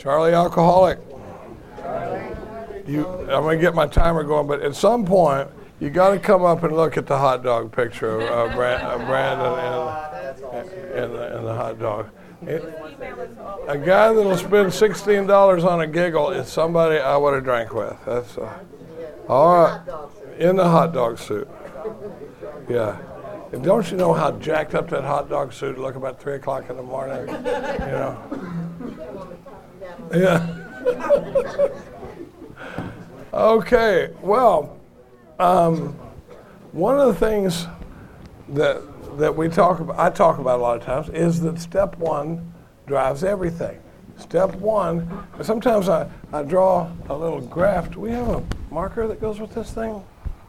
Charlie Alcoholic. I'm going to get my timer going, but at some point, you got to come up and look at the hot dog picture of Brandon and the hot dog. A guy that'll spend $16 on a giggle is somebody I would have drank with. That's all right. In the hot dog suit. Yeah. And don't you know how jacked up that hot dog suit look about 3 o'clock in the morning? You know. Yeah. Okay. Well, one of the things that we talk about, I talk about a lot of times, is that step one drives everything. Step one, sometimes I draw a little graph. Do we have a marker that goes with this thing?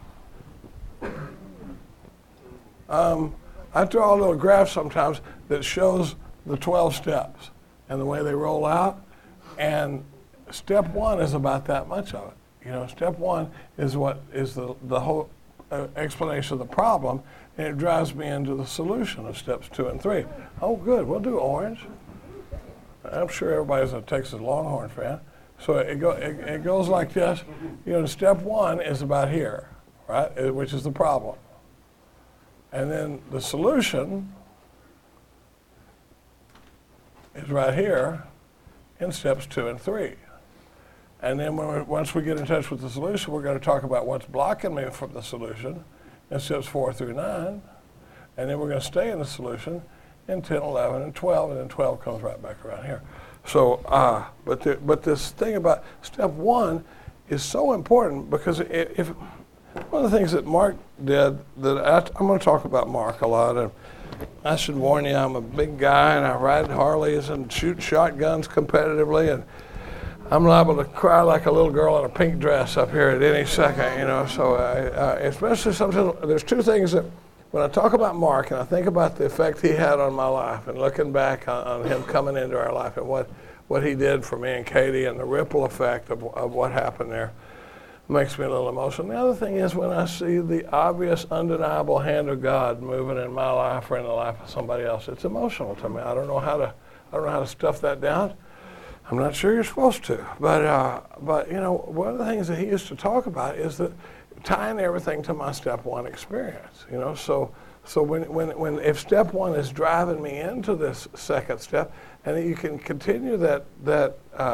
I draw a little graph sometimes that shows the 12 steps and the way they roll out. And step one is about that much of it. You know, step one is what is the whole explanation of the problem, and it drives me into the solution of steps 2 and 3. Oh, good. We'll do orange. I'm sure everybody's a Texas Longhorn fan. So it goes like this. You know, step one is about here, right, which is the problem. And then the solution is right here in steps 2 and 3. And then once we get in touch with the solution, we're going to talk about what's blocking me from the solution in steps 4 through 9. And then we're going to stay in the solution in 10, 11, and 12, and then 12 comes right back around here. So, but this thing about step one is so important because if one of the things that Mark did, that I'm going to talk about Mark a lot, and I should warn you, I'm a big guy and I ride Harleys and shoot shotguns competitively, and I'm liable to cry like a little girl in a pink dress up here at any second, you know. So especially sometimes, there's two things that when I talk about Mark and I think about the effect he had on my life and looking back on him coming into our life and what he did for me and Katie and the ripple effect of what happened there makes me a little emotional. The other thing is when I see the obvious, undeniable hand of God moving in my life or in the life of somebody else, it's emotional to me. I don't know how to stuff that down. I'm not sure you're supposed to, but you know, one of the things that he used to talk about is that tying everything to my step one experience. You know, so when if step one is driving me into this second step, and you can continue that.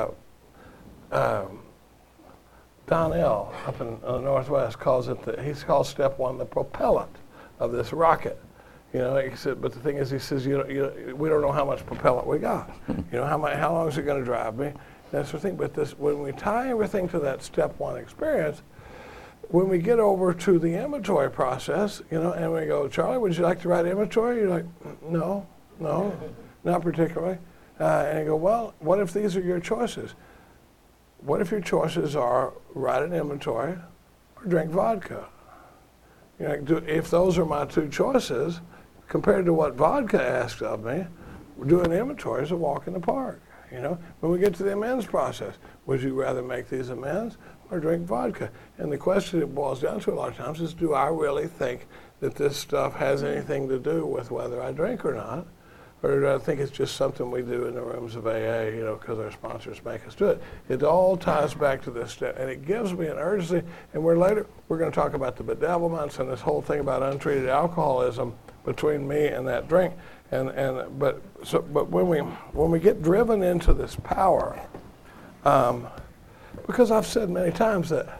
Donnell up in the Northwest calls step one the propellant of this rocket. You know, he said, but the thing is, he says, we don't know how much propellant we got. You know, how long is it going to drive me? That sort of thing. But when we tie everything to that step one experience, when we get over to the inventory process, you know, and we go, Charlie, would you like to write inventory? You're like, no, not particularly. And you go, well, what if these are your choices? What if your choices are write an inventory or drink vodka? You know, if those are my two choices, compared to what vodka asks of me, doing inventory is a walk in the park. You know, when we get to the amends process, would you rather make these amends or drink vodka? And the question it boils down to a lot of times is, do I really think that this stuff has anything to do with whether I drink or not? Or do I think it's just something we do in the rooms of AA, you know, because our sponsors make us do it? It all ties back to this step, and it gives me an urgency. And we're going to talk about the bedevilments and this whole thing about untreated alcoholism between me and that drink. But when we get driven into this power, because I've said many times that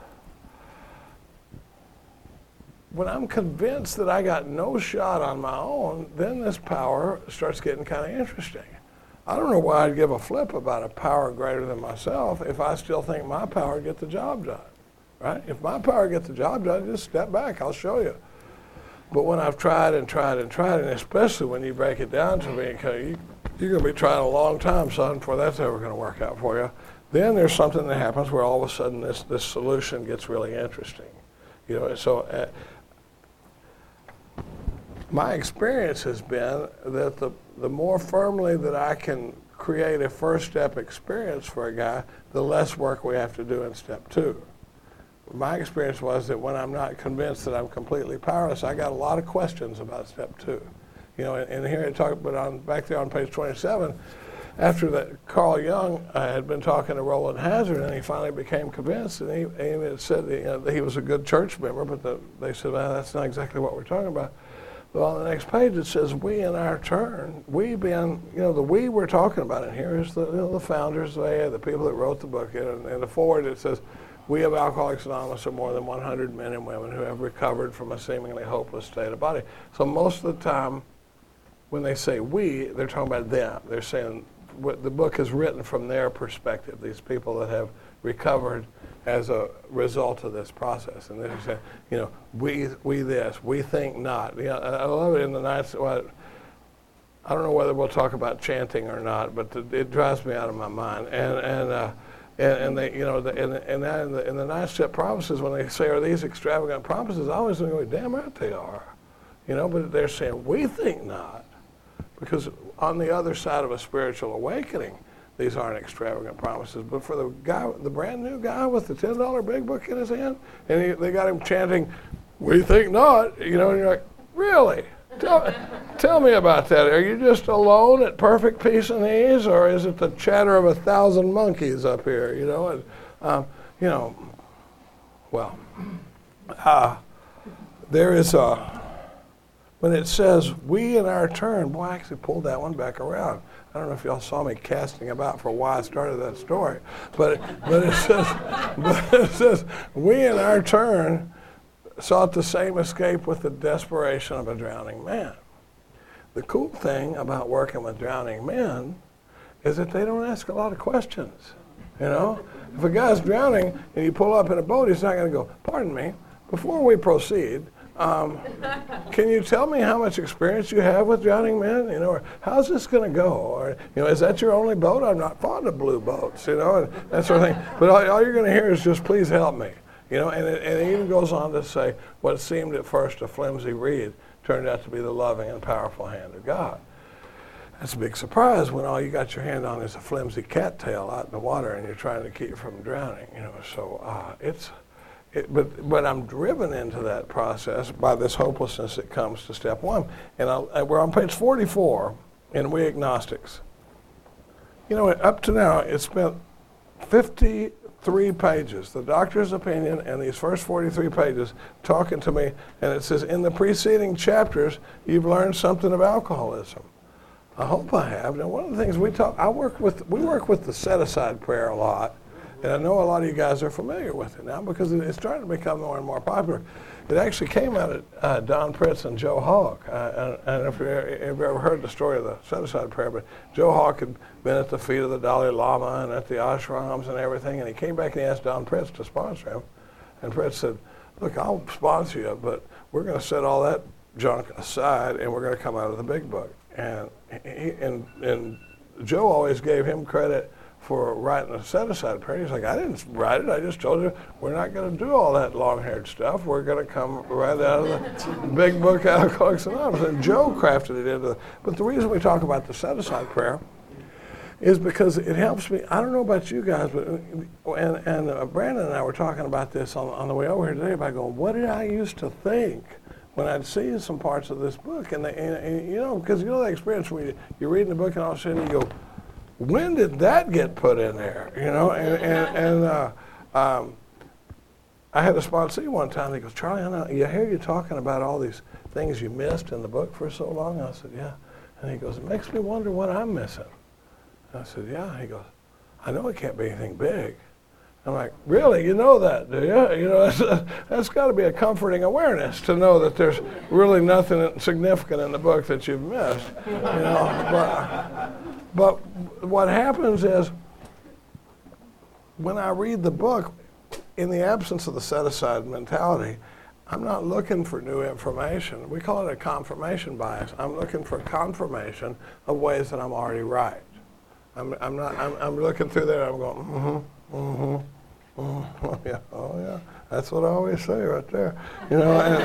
when I'm convinced that I got no shot on my own, then this power starts getting kind of interesting. I don't know why I'd give a flip about a power greater than myself if I still think my power get the job done, right? If my power gets the job done, just step back, I'll show you. But when I've tried, and especially when you break it down to me, you're going to be trying a long time, son, before that's ever going to work out for you, then there's something that happens where all of a sudden this solution gets really interesting. You know, so my experience has been that the more firmly that I can create a first step experience for a guy, the less work we have to do in step two. My experience was that when I'm not convinced that I'm completely powerless, I got a lot of questions about step two. You know, and here it talks, but back there on page 27, after that, Carl Jung had been talking to Roland Hazard, and he finally became convinced, and he had said that he was a good church member, but they said, well, that's not exactly what we're talking about. But on the next page it says, we in our turn, we being, the we we're talking about in here is the founders, the people that wrote the book. And in the forward it says, we of Alcoholics Anonymous are more than 100 men and women who have recovered from a seemingly hopeless state of body. So most of the time when they say we, they're talking about them. They're saying what the book is written from their perspective, these people that have recovered as a result of this process. And they're saying, we this, we think not. I love it in the nights. Well, I don't know whether we'll talk about chanting or not, but it drives me out of my mind. And they, in the 9-step promises, when they say, are these extravagant promises, I always go, damn right they are. But they're saying, we think not. Because on the other side of a spiritual awakening, these aren't extravagant promises. But for the brand new guy with the $10 big book in his hand, and they got him chanting, we think not, and you're like, really? Tell me about that. Are you just alone at perfect peace and ease, or is it the chatter of 1,000 monkeys up here, there is when it says, we in our turn, boy, I actually pulled that one back around. I don't know if y'all saw me casting about for why I started that story, but it says, we in our turn sought the same escape with the desperation of a drowning man. The cool thing about working with drowning men is that they don't ask a lot of questions. If a guy's drowning and you pull up in a boat, he's not going to go, pardon me, before we proceed, can you tell me how much experience you have with drowning men? Or how's this going to go? Or, is that your only boat? I'm not fond of blue boats, and that sort of thing. But all you're going to hear is just, please help me. And it even goes on to say, what seemed at first a flimsy reed turned out to be the loving and powerful hand of God. That's a big surprise when all you got your hand on is a flimsy cattail out in the water and you're trying to keep it from drowning. But I'm driven into that process by this hopelessness that comes to step one. And we're on page 44 in We Agnostics. Up to now, it's spent 53 pages, the doctor's opinion, and these first 43 pages talking to me. And it says, in the preceding chapters, you've learned something of alcoholism. I hope I have. Now, one of the things we work with the set-aside prayer a lot. And I know a lot of you guys are familiar with it now because it's starting to become more and more popular. It actually came out at Don Pritz and Joe Hawk. I don't know if you've ever heard the story of the set-aside prayer, but Joe Hawk had been at the feet of the Dalai Lama and at the ashrams and everything, and he came back and he asked Don Pritz to sponsor him. And Pritz said, look, I'll sponsor you, but we're going to set all that junk aside and we're going to come out of the big book. And Joe always gave him credit for writing a set-aside prayer. He's like, I didn't write it. I just told you we're not going to do all that long-haired stuff. We're going to come right out of the big book, Alcoholics Anonymous. And Joe crafted it into but the reason we talk about the set-aside prayer is because it helps me. I don't know about you guys, but Brandon and I were talking about this on the way over here today by going, what did I used to think when I'd see some parts of this book? And because that experience where you're reading the book and all of a sudden you go, when did that get put in there? I had a sponsee one time. He goes, Charlie, I hear you talking about all these things you missed in the book for so long. I said, yeah. And he goes, it makes me wonder what I'm missing. And I said, yeah. He goes, I know it can't be anything big. I'm like, really? You know that, do you? That's got to be a comforting awareness to know that there's really nothing significant in the book that you've missed. But what happens is, when I read the book, in the absence of the set-aside mentality, I'm not looking for new information. We call it a confirmation bias. I'm looking for confirmation of ways that I'm already right. I'm looking through there. I'm going, oh yeah. That's what I always say right there. And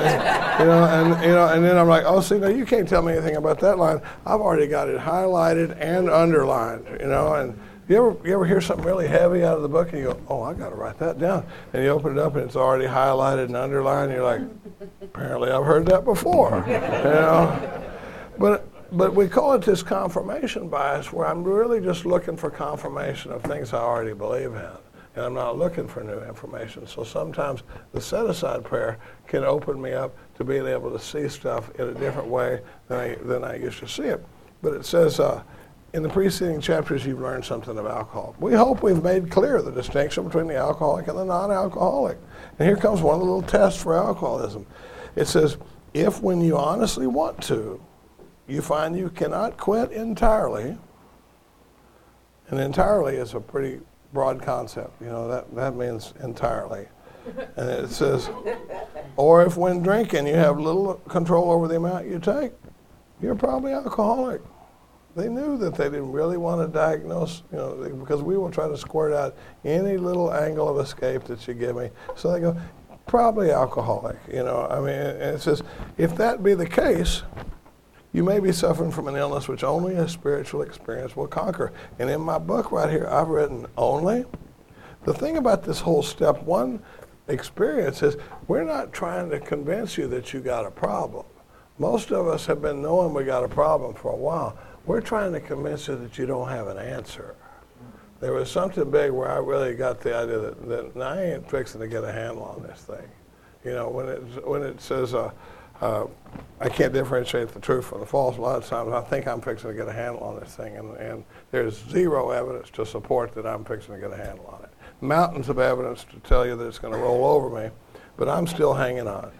then I'm like, oh, see, now you can't tell me anything about that line. I've already got it highlighted and underlined. And you ever hear something really heavy out of the book and you go, oh, I got to write that down. And you open it up and it's already highlighted and underlined. And you're like, apparently I've heard that before. But But we call it this confirmation bias, where I'm really just looking for confirmation of things I already believe in, and I'm not looking for new information. So sometimes the set-aside prayer can open me up to being able to see stuff in a different way than I used to see it. But it says, in the preceding chapters, you've learned something of alcohol. We hope we've made clear the distinction between the alcoholic and the non-alcoholic. And here comes one of the little tests for alcoholism. It says, if when you honestly want to, you find you cannot quit entirely, and entirely is a pretty broad concept. You know, that means entirely. And it says, or if when drinking you have little control over the amount you take, you're probably alcoholic. They knew that they didn't really want to diagnose, you know, because we will try to squirt out any little angle of escape that you give me. So they go, probably alcoholic, you know. I mean, and it says, if that be the case, you may be suffering from an illness which only a spiritual experience will conquer. And in my book right here, I've written only. The thing about this whole step one experience is we're not trying to convince you that you got a problem. Most of us have been knowing we got a problem for a while. We're trying to convince you that you don't have an answer. There was something big where I really got the idea that I ain't fixing to get a handle on this thing. You know, when it says, I can't differentiate the truth from the false. A lot of times I think I'm fixing to get a handle on this thing, and there's zero evidence to support that I'm fixing to get a handle on it. Mountains of evidence to tell you that it's going to roll over me, but I'm still hanging on.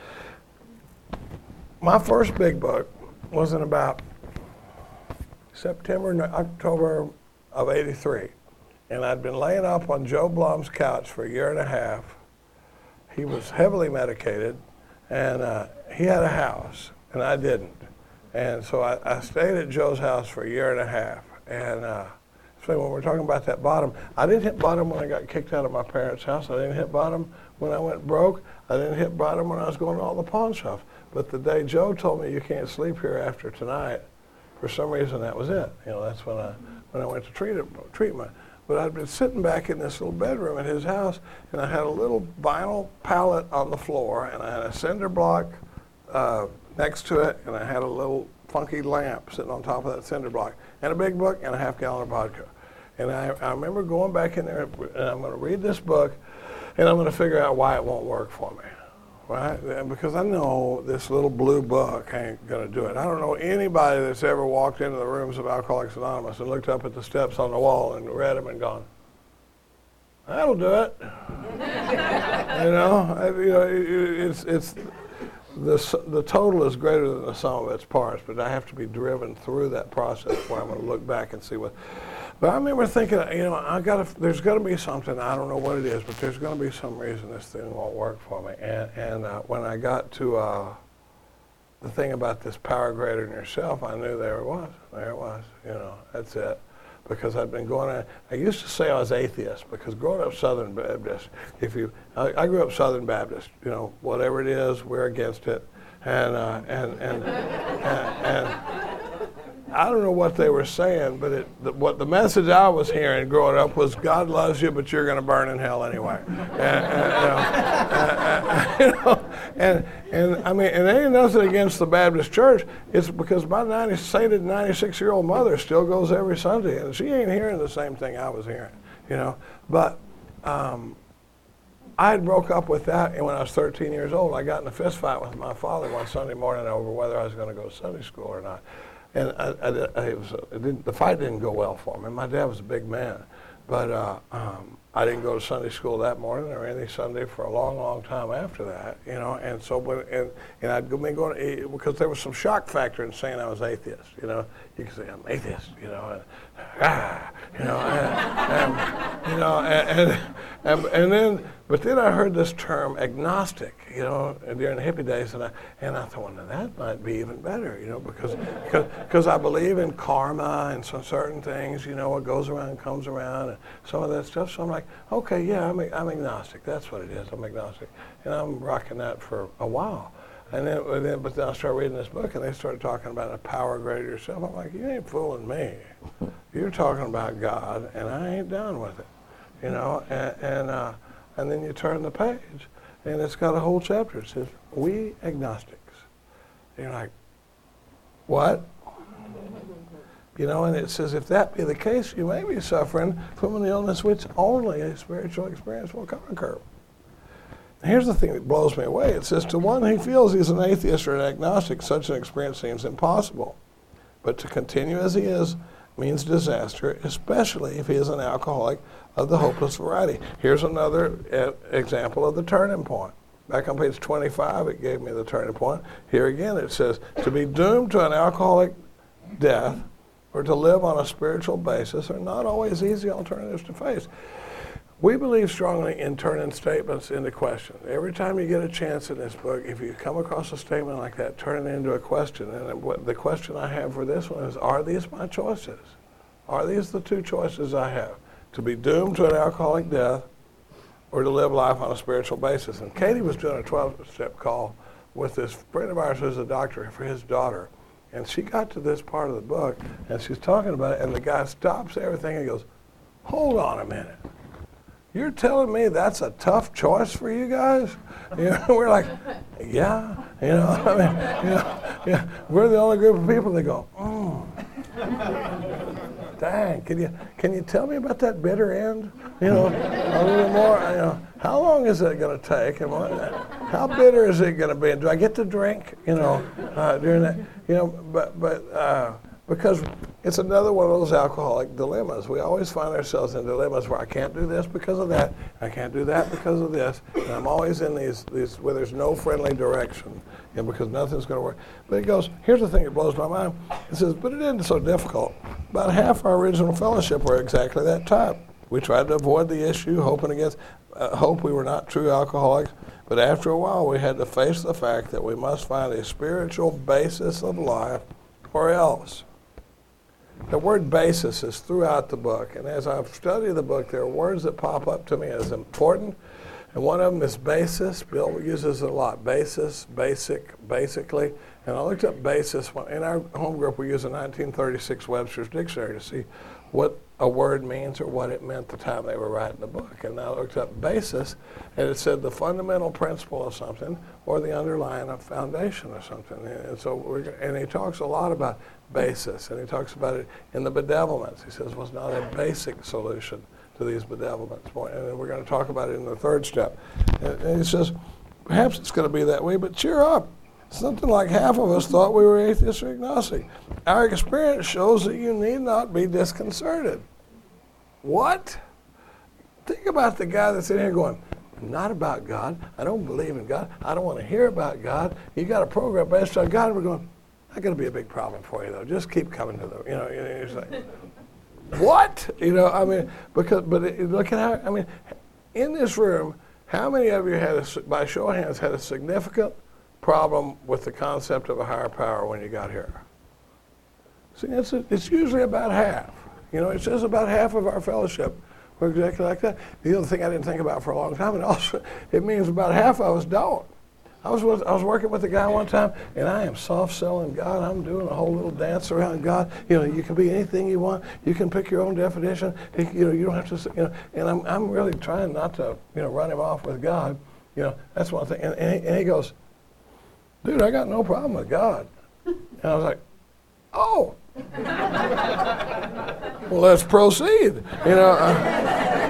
My first big book was in about October of '83, and I'd been laying up on Joe Blum's couch for a year and a half. He was heavily medicated, and he had a house, and I didn't. And so I stayed at Joe's house for a year and a half. And so when we're talking about that bottom, I didn't hit bottom when I got kicked out of my parents' house. I didn't hit bottom when I went broke. I didn't hit bottom when I was going to all the pawn shops. But the day Joe told me you can't sleep here after tonight, for some reason that was it. You know, that's when I went to treatment. But I'd been sitting back in this little bedroom at his house, and I had a little vinyl pallet on the floor, and I had a cinder block next to it, and I had a little funky lamp sitting on top of that cinder block, and a big book and a half-gallon of vodka. And I remember going back in there, and I'm going to read this book, and I'm going to figure out why it won't work for me. Right? Because I know this little blue book ain't going to do it. I don't know anybody that's ever walked into the rooms of Alcoholics Anonymous and looked up at the steps on the wall and read them and gone, that'll do it. It's the total is greater than the sum of its parts, but I have to be driven through that process where I'm going to look back and see what. But I remember thinking, there's got to be something, I don't know what it is, but there's going to be some reason this thing won't work for me. And when I got to the thing about this power greater than yourself, I knew there it was, that's it. Because I'd been going on, I used to say I was atheist, because growing up Southern Baptist, I grew up Southern Baptist, whatever it is, we're against it. And I don't know what they were saying, but what the message I was hearing growing up was, God loves you, but you're going to burn in hell anyway. And I mean, and ain't nothing against the Baptist church. It's because my sainted 96-year-old mother still goes every Sunday, and she ain't hearing the same thing I was hearing, But I had broke up with that, and when I was 13 years old, I got in a fist fight with my father one Sunday morning over whether I was going to go to Sunday school or not. And the fight didn't go well for me. My dad was a big man, but I didn't go to Sunday school that morning or any Sunday for a long, long time after that, And so, and I'd been going because there was some shock factor in saying I was atheist, You could say I'm atheist, and then, but then I heard this term agnostic, during the hippie days, and I thought, well, that might be even better, because I believe in karma and some certain things, what goes around comes around, and some of that stuff. So I'm like, okay, yeah, I'm agnostic. That's what it is. I'm agnostic, and I'm rocking that for a while. But then I started reading this book, and they started talking about a power greater than yourself. I'm like, you ain't fooling me. You're talking about God, and I ain't down with it, And then you turn the page, and it's got a whole chapter. It says, we agnostics. And you're like, what? You know, and it says, if that be the case, you may be suffering from an illness which only a spiritual experience will conquer. Here's the thing that blows me away. It says, to one who feels he's an atheist or an agnostic, such an experience seems impossible. But to continue as he is means disaster, especially if he is an alcoholic of the hopeless variety. Here's another example of the turning point. Back on page 25, it gave me the turning point. Here again, it says, to be doomed to an alcoholic death or to live on a spiritual basis are not always easy alternatives to face. We believe strongly in turning statements into questions. Every time you get a chance in this book, if you come across a statement like that, turn it into a question. And the question I have for this one is, are these my choices? Are these the two choices I have? To be doomed to an alcoholic death or to live life on a spiritual basis? And Katie was doing a 12-step call with this friend of ours who's a doctor for his daughter. And she got to this part of the book, and she's talking about it, and the guy stops everything and goes, hold on a minute. You're telling me that's a tough choice for you guys? You know, we're like, yeah. You know, I mean, you know, yeah. We're the only group of people that go, dang, can you tell me about that bitter end? You know, a little more. You know, how long is it going to take? And how bitter is it going to be? And do I get to drink? You know, during that. You know, but because it's another one of those alcoholic dilemmas. We always find ourselves in dilemmas where I can't do this because of that, I can't do that because of this, and I'm always in these where there's no friendly direction, you know, because nothing's going to work. But it goes, here's the thing that blows my mind. It says, but it isn't so difficult. About half our original fellowship were exactly that type. We tried to avoid the issue, hope we were not true alcoholics, but after a while we had to face the fact that we must find a spiritual basis of life or else. The word basis is throughout the book, and as I've studied the book, there are words that pop up to me as important, and one of them is basis. Bill uses it a lot. Basis, basic, basically. And I looked up basis. In our home group, we use a 1936 Webster's Dictionary to see what a word means or what it meant the time they were writing the book. And I looked up basis, and it said the fundamental principle of something or the underlying foundation of something. And so, and he talks a lot about basis, and he talks about it in the bedevilments. He says, well, it's not a basic solution to these bedevilments. And then we're going to talk about it in the third step. And he says, perhaps it's going to be that way, but cheer up. Something like half of us thought we were atheists or agnostic. Our experience shows that you need not be disconcerted. What? Think about the guy that's in here going, not about God. I don't believe in God. I don't want to hear about God. You got a program based on God. And we're going, that's going to be a big problem for you, though. Just keep coming to the, you know, it's like, what? You know, I mean, but look at how, I mean, in this room, how many of you had, by show of hands, had a significant problem with the concept of a higher power when you got here? See, it's usually about half. You know, it says about half of our fellowship were exactly like that. The other thing I didn't think about for a long time, and also it means about half of us don't. I was working with a guy one time, and I am soft-selling God. I'm doing a whole little dance around God. You know, you can be anything you want. You can pick your own definition. You know, you don't have to, you know, and I'm really trying not to, you know, run him off with God. You know, that's one thing. And he goes, dude, I got no problem with God. And I was like, oh. Well, let's proceed. You know,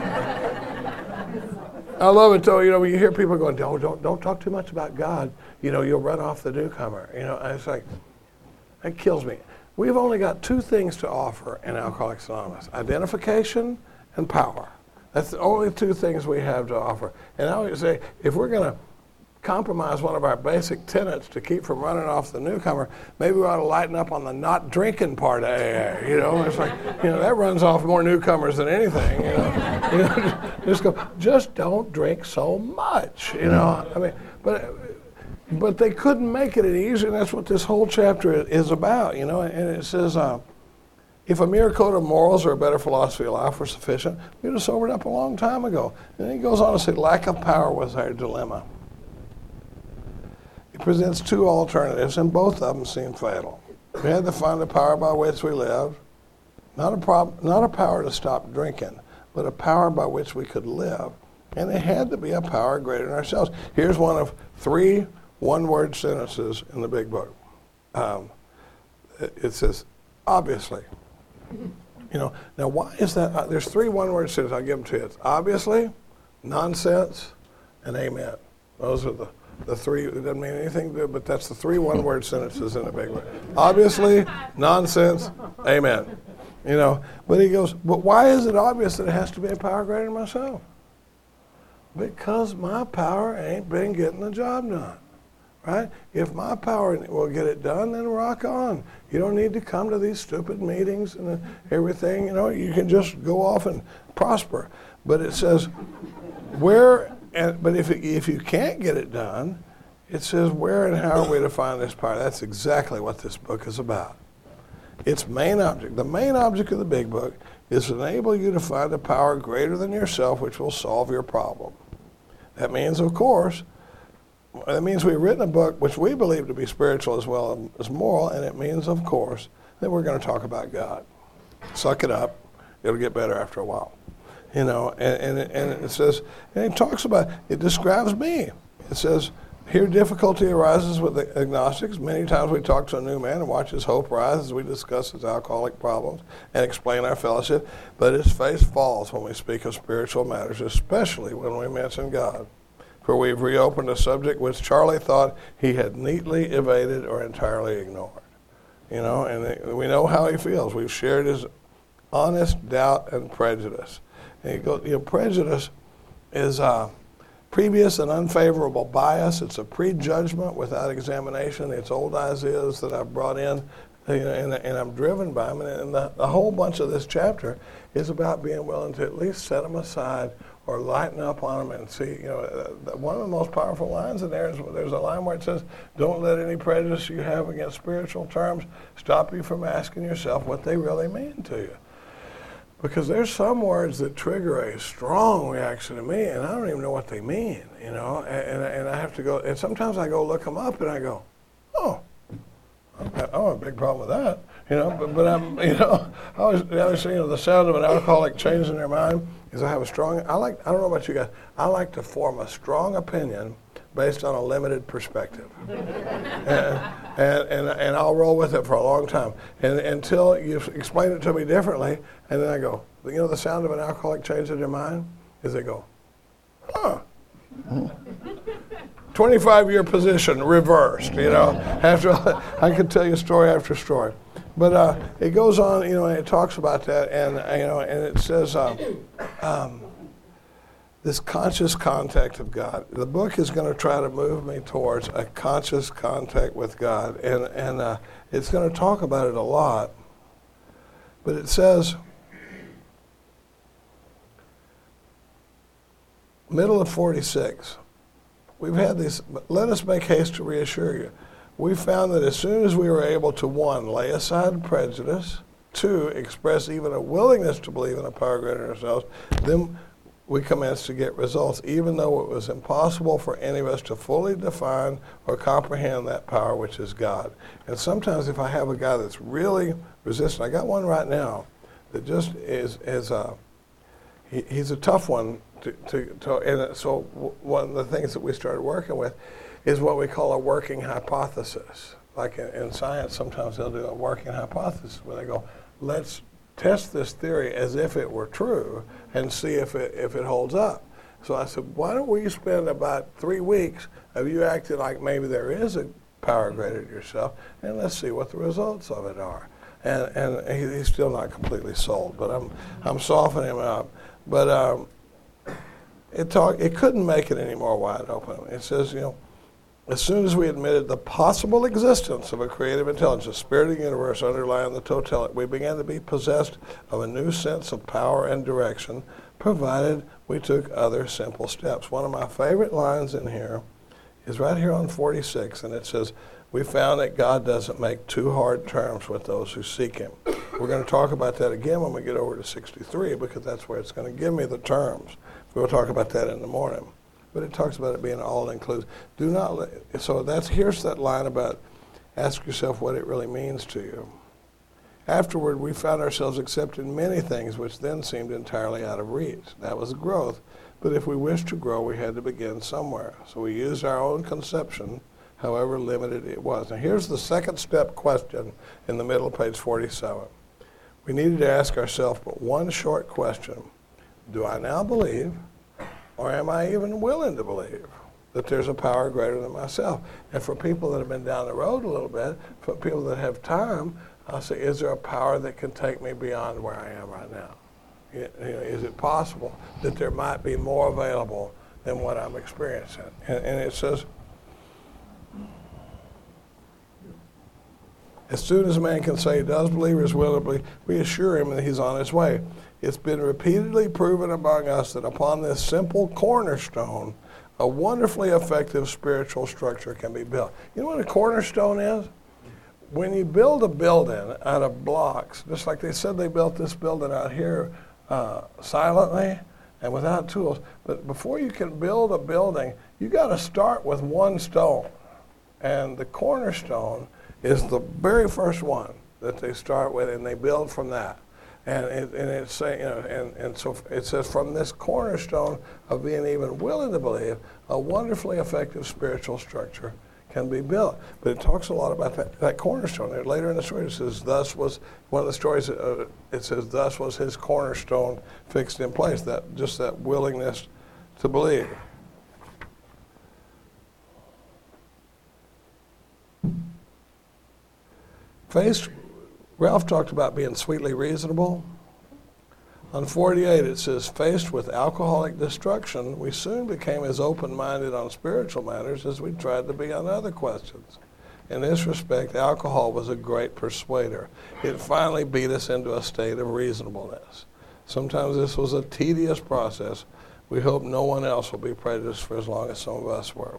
I love it though. You know, when you hear people going, don't talk too much about God. You know, you'll run off the newcomer. You know, and it's like, that kills me. We've only got two things to offer in Alcoholics Anonymous: identification and power. That's the only two things we have to offer. And I always say, if we're going to compromise one of our basic tenets to keep from running off the newcomer, maybe we ought to lighten up on the not drinking part of AA. You know, it's like, you know, that runs off more newcomers than anything. You know, just don't drink so much. You know, I mean, but they couldn't make it any easier, and that's what this whole chapter is about. You know, and it says, if a mere code of morals or a better philosophy of life were sufficient, we'd have sobered up a long time ago. And he goes on to say, lack of power was our dilemma. It presents two alternatives, and both of them seem fatal. We had to find a power by which we lived, not a power to stop drinking, but a power by which we could live. And it had to be a power greater than ourselves. Here's one of 3 one-word sentences in the big book. It says, obviously. Now why is that? There's 3 one-word sentences. I'll give them to you. It's obviously, nonsense, and amen. Those are the 3. It doesn't mean anything to do, but that's the 3 one-word sentences in the big one. Obviously, nonsense, amen. But he goes, but why is it obvious that it has to be a power greater than myself? Because my power ain't been getting the job done. Right? If my power will get it done, then rock on. You don't need to come to these stupid meetings and everything. You can just go off and prosper. But it says, but if you can't get it done, it says, where and how are we to find this power? That's exactly what this book is about. Its main object, the main object of the big book, is to enable you to find a power greater than yourself which will solve your problem. That means, of course, we've written a book which we believe to be spiritual as well as moral, and it means, of course, that we're going to talk about God. Suck it up. It'll get better after a while. And it says, and it talks about, it describes me. It says, here difficulty arises with the agnostics. Many times we talk to a new man and watch his hope rise as we discuss his alcoholic problems and explain our fellowship, but his face falls when we speak of spiritual matters, especially when we mention God. For we've reopened a subject which Charlie thought he had neatly evaded or entirely ignored. And we know how he feels. We've shared his honest doubt and prejudice. And he goes, prejudice is previous and unfavorable bias. It's a prejudgment without examination. It's old ideas that I've brought in, and I'm driven by them. And the whole bunch of this chapter is about being willing to at least set them aside or lighten up on them and see. One of the most powerful lines in there is there's a line where it says, don't let any prejudice you have against spiritual terms stop you from asking yourself what they really mean to you. Because there's some words that trigger a strong reaction to me, and I don't even know what they mean, and I have to go, and sometimes I go look them up, and I go, oh, I don't have a big problem with that, but I'm, I always say, the sound of an alcoholic changing their mind is I don't know about you guys, I like to form a strong opinion based on a limited perspective. and I'll roll with it for a long time. And until you explain it to me differently, and then I go, the sound of an alcoholic changing their mind is they go, huh. 25-year position reversed, After I could tell you story after story. But it goes on, and it talks about that, and it says, this conscious contact of God. The book is going to try to move me towards a conscious contact with God, and it's going to talk about it a lot. But it says, middle of 46, we've had this, let us make haste to reassure you. We found that as soon as we were able to, 1, lay aside prejudice, 2, express even a willingness to believe in a power greater than ourselves, then we commenced to get results, even though it was impossible for any of us to fully define or comprehend that power which is God. And sometimes if I have a guy that's really resistant, I got one right now that just he's a tough one and so one of the things that we started working with is what we call a working hypothesis. Like in science, sometimes they'll do a working hypothesis where they go, let's test this theory as if it were true and see if it holds up. So I said, why don't we spend about 3 weeks of you acting like maybe there is a power greater than yourself, and let's see what the results of it are. And he's still not completely sold, but I'm softening him up. But it couldn't make it any more wide open. It says, as soon as we admitted the possible existence of a creative intelligence, a spirit of the universe underlying the totality, we began to be possessed of a new sense of power and direction, provided we took other simple steps. One of my favorite lines in here is right here on 46, and it says, we found that God doesn't make too hard terms with those who seek him. We're going to talk about that again when we get over to 63, because that's where it's going to give me the terms. We'll talk about that in the morning. But it talks about it being all-inclusive. Here's that line about ask yourself what it really means to you. Afterward, we found ourselves accepting many things which then seemed entirely out of reach. That was growth. But if we wished to grow, we had to begin somewhere. So we used our own conception, however limited it was. Now here's the second step question in the middle of page 47. we needed to ask ourselves but one short question. Do I now believe, or am I even willing to believe, that there's a power greater than myself? And for people that have been down the road a little bit, for people that have time, I'll say, is there a power that can take me beyond where I am right now? Is it possible that there might be more available than what I'm experiencing? And it says, as soon as a man can say he does believe or is willing to believe, we assure him that he's on his way. It's been repeatedly proven among us that upon this simple cornerstone, a wonderfully effective spiritual structure can be built. You know what a cornerstone is? When you build a building out of blocks, just like they said they built this building out here silently and without tools, but before you can build a building, you got to start with one stone. And the cornerstone is the very first one that they start with, and they build from that. And so it says, from this cornerstone of being even willing to believe, a wonderfully effective spiritual structure can be built. But it talks a lot about that cornerstone. There, later in the story, it says, thus was, one of the stories, it says, thus was his cornerstone fixed in place, just that willingness to believe. Ralph talked about being sweetly reasonable. On 48, it says, faced with alcoholic destruction, we soon became as open-minded on spiritual matters as we tried to be on other questions. In this respect, alcohol was a great persuader. It finally beat us into a state of reasonableness. Sometimes this was a tedious process. We hope no one else will be prejudiced for as long as some of us were.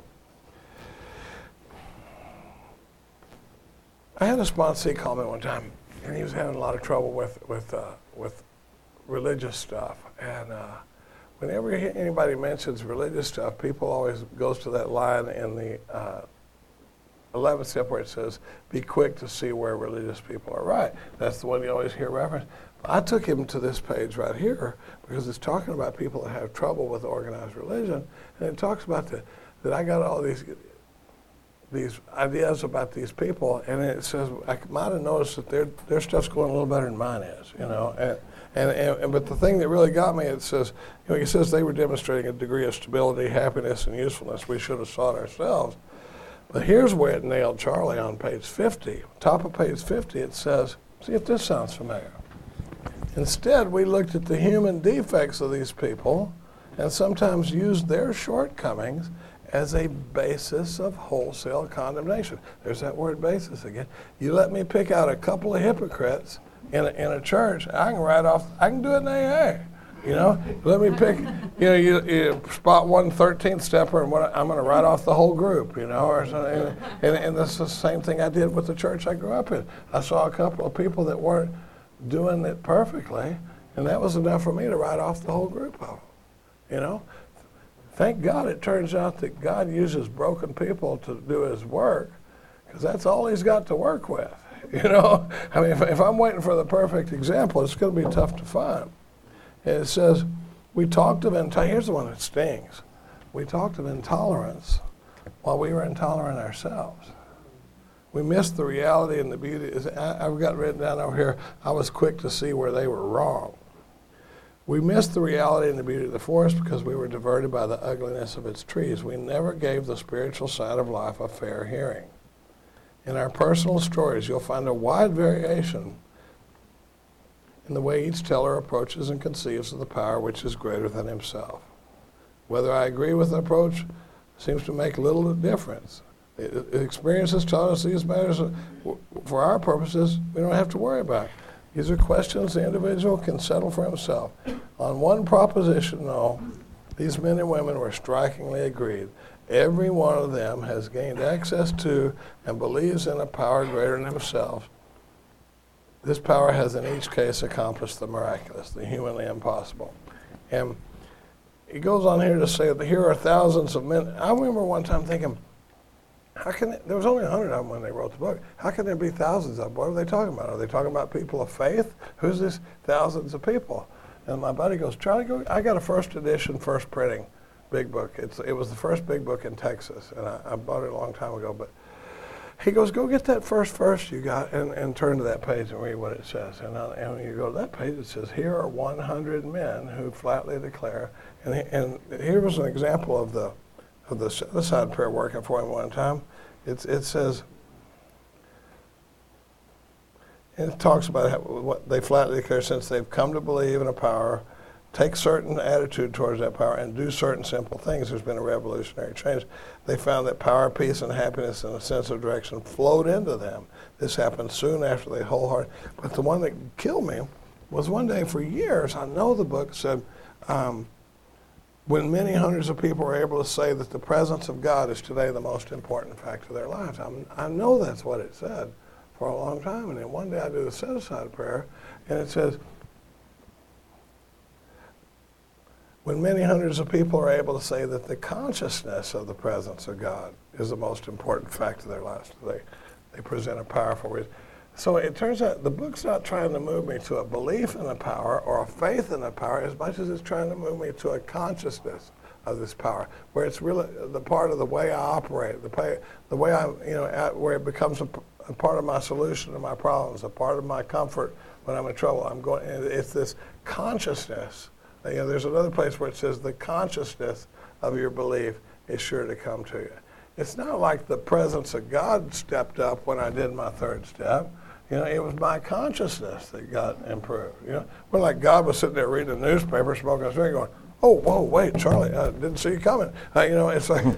I had a sponsee call me one time, and he was having a lot of trouble with religious stuff. And whenever anybody mentions religious stuff, people always goes to that line in the 11th step where it says, be quick to see where religious people are right. That's the one you always hear referenced. I took him to this page right here because it's talking about people that have trouble with organized religion, and it talks about that I got all these ideas about these people, and it says I might have noticed that their stuff's going a little better than mine is, you know. But the thing that really got me, it says, you know, he says they were demonstrating a degree of stability, happiness, and usefulness we should have sought ourselves. But here's where it nailed Charlie on page 50. Top of page 50, it says, see if this sounds familiar. Instead, we looked at the human defects of these people and sometimes used their shortcomings as a basis of wholesale condemnation. There's that word basis again. You let me pick out a couple of hypocrites in a church, I can do it in AA. You know, let me pick, you spot one 13th stepper and I'm going to write off the whole group, you know, or something. And that's the same thing I did with the church I grew up in. I saw a couple of people that weren't doing it perfectly, and that was enough for me to write off the whole group of them, you know. Thank God it turns out that God uses broken people to do his work, because that's all he's got to work with, you know. I mean, if I'm waiting for the perfect example, it's going to be tough to find. And it says, we talked of intolerance. Here's the one that stings. We talked of intolerance while we were intolerant ourselves. We missed the reality and the beauty. I've got written down over here, I was quick to see where they were wrong. We missed the reality and the beauty of the forest because we were diverted by the ugliness of its trees. We never gave the spiritual side of life a fair hearing. In our personal stories, you'll find a wide variation in the way each teller approaches and conceives of the power which is greater than himself. Whether I agree with the approach seems to make little difference. Experience has taught us these matters for our purposes we don't have to worry about. These are questions the individual can settle for himself. On one proposition, though, these men and women were strikingly agreed. Every one of them has gained access to and believes in a power greater than himself. This power has in each case accomplished the miraculous, the humanly impossible. And he goes on here to say that here are thousands of men. I remember one time thinking, there was only 100 of them when they wrote the book. How can there be thousands of them? What are they talking about? Are they talking about people of faith? Who's this thousands of people? And my buddy goes, Charlie, I got a first edition, first printing big book. It was the first big book in Texas, and I bought it a long time ago. But he goes, go get that first verse you got and turn to that page and read what it says. And when you go to that page, it says, here are 100 men who flatly declare. And here was an example of the set-aside prayer working for him one time. It says, and it talks about what they flatly declare, since they've come to believe in a power, take certain attitude towards that power, and do certain simple things. There's been a revolutionary change. They found that power, peace, and happiness and a sense of direction flowed into them. This happened soon after they wholehearted. But the one that killed me was one day for years, I know the book said, when many hundreds of people were able to say that the presence of God is today the most important fact of their lives. I know that's what it said for a long time. And then one day I did a set-aside prayer, and it says, when many hundreds of people are able to say that the consciousness of the presence of God is the most important fact of their lives today, they present a powerful reason. So it turns out the book's not trying to move me to a belief in a power or a faith in a power as much as it's trying to move me to a consciousness of this power, where it's really the part of the way I operate, the way I, where it becomes a part of my solution to my problems, a part of my comfort when I'm in trouble. It's this consciousness. There's another place where it says the consciousness of your belief is sure to come to you. It's not like the presence of God stepped up when I did my third step. It was my consciousness that got improved. Well, like God was sitting there reading the newspaper, smoking a cigarette, going, "Oh, whoa, wait, Charlie, I didn't see you coming." It's like,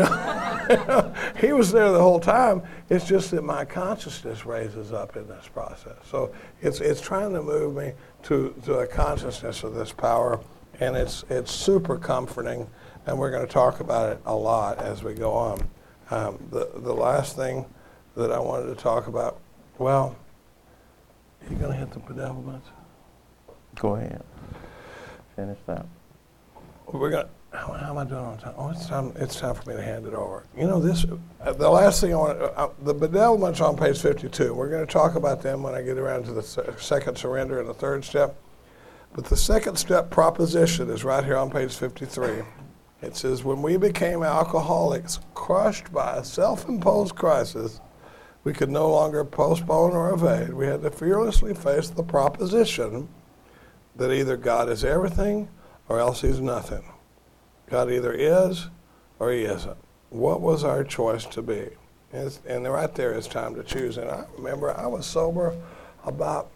he was there the whole time. It's just that my consciousness raises up in this process. So it's trying to move me to a consciousness of this power, and it's super comforting, and we're going to talk about it a lot as we go on. The last thing that I wanted to talk about, well, are you going to hit the bedevilments? Go ahead. Finish that. We're going. How am I doing on time? Oh, it's time for me to hand it over. The last thing I want, the bedevilments on page 52. We're going to talk about them when I get around to the second surrender and the third step. But the second step proposition is right here on page 53. It says, when we became alcoholics, crushed by a self-imposed crisis, we could no longer postpone or evade. We had to fearlessly face the proposition that either God is everything or else he's nothing. God either is or he isn't. What was our choice to be? And right there, it's time to choose. And I remember I was sober about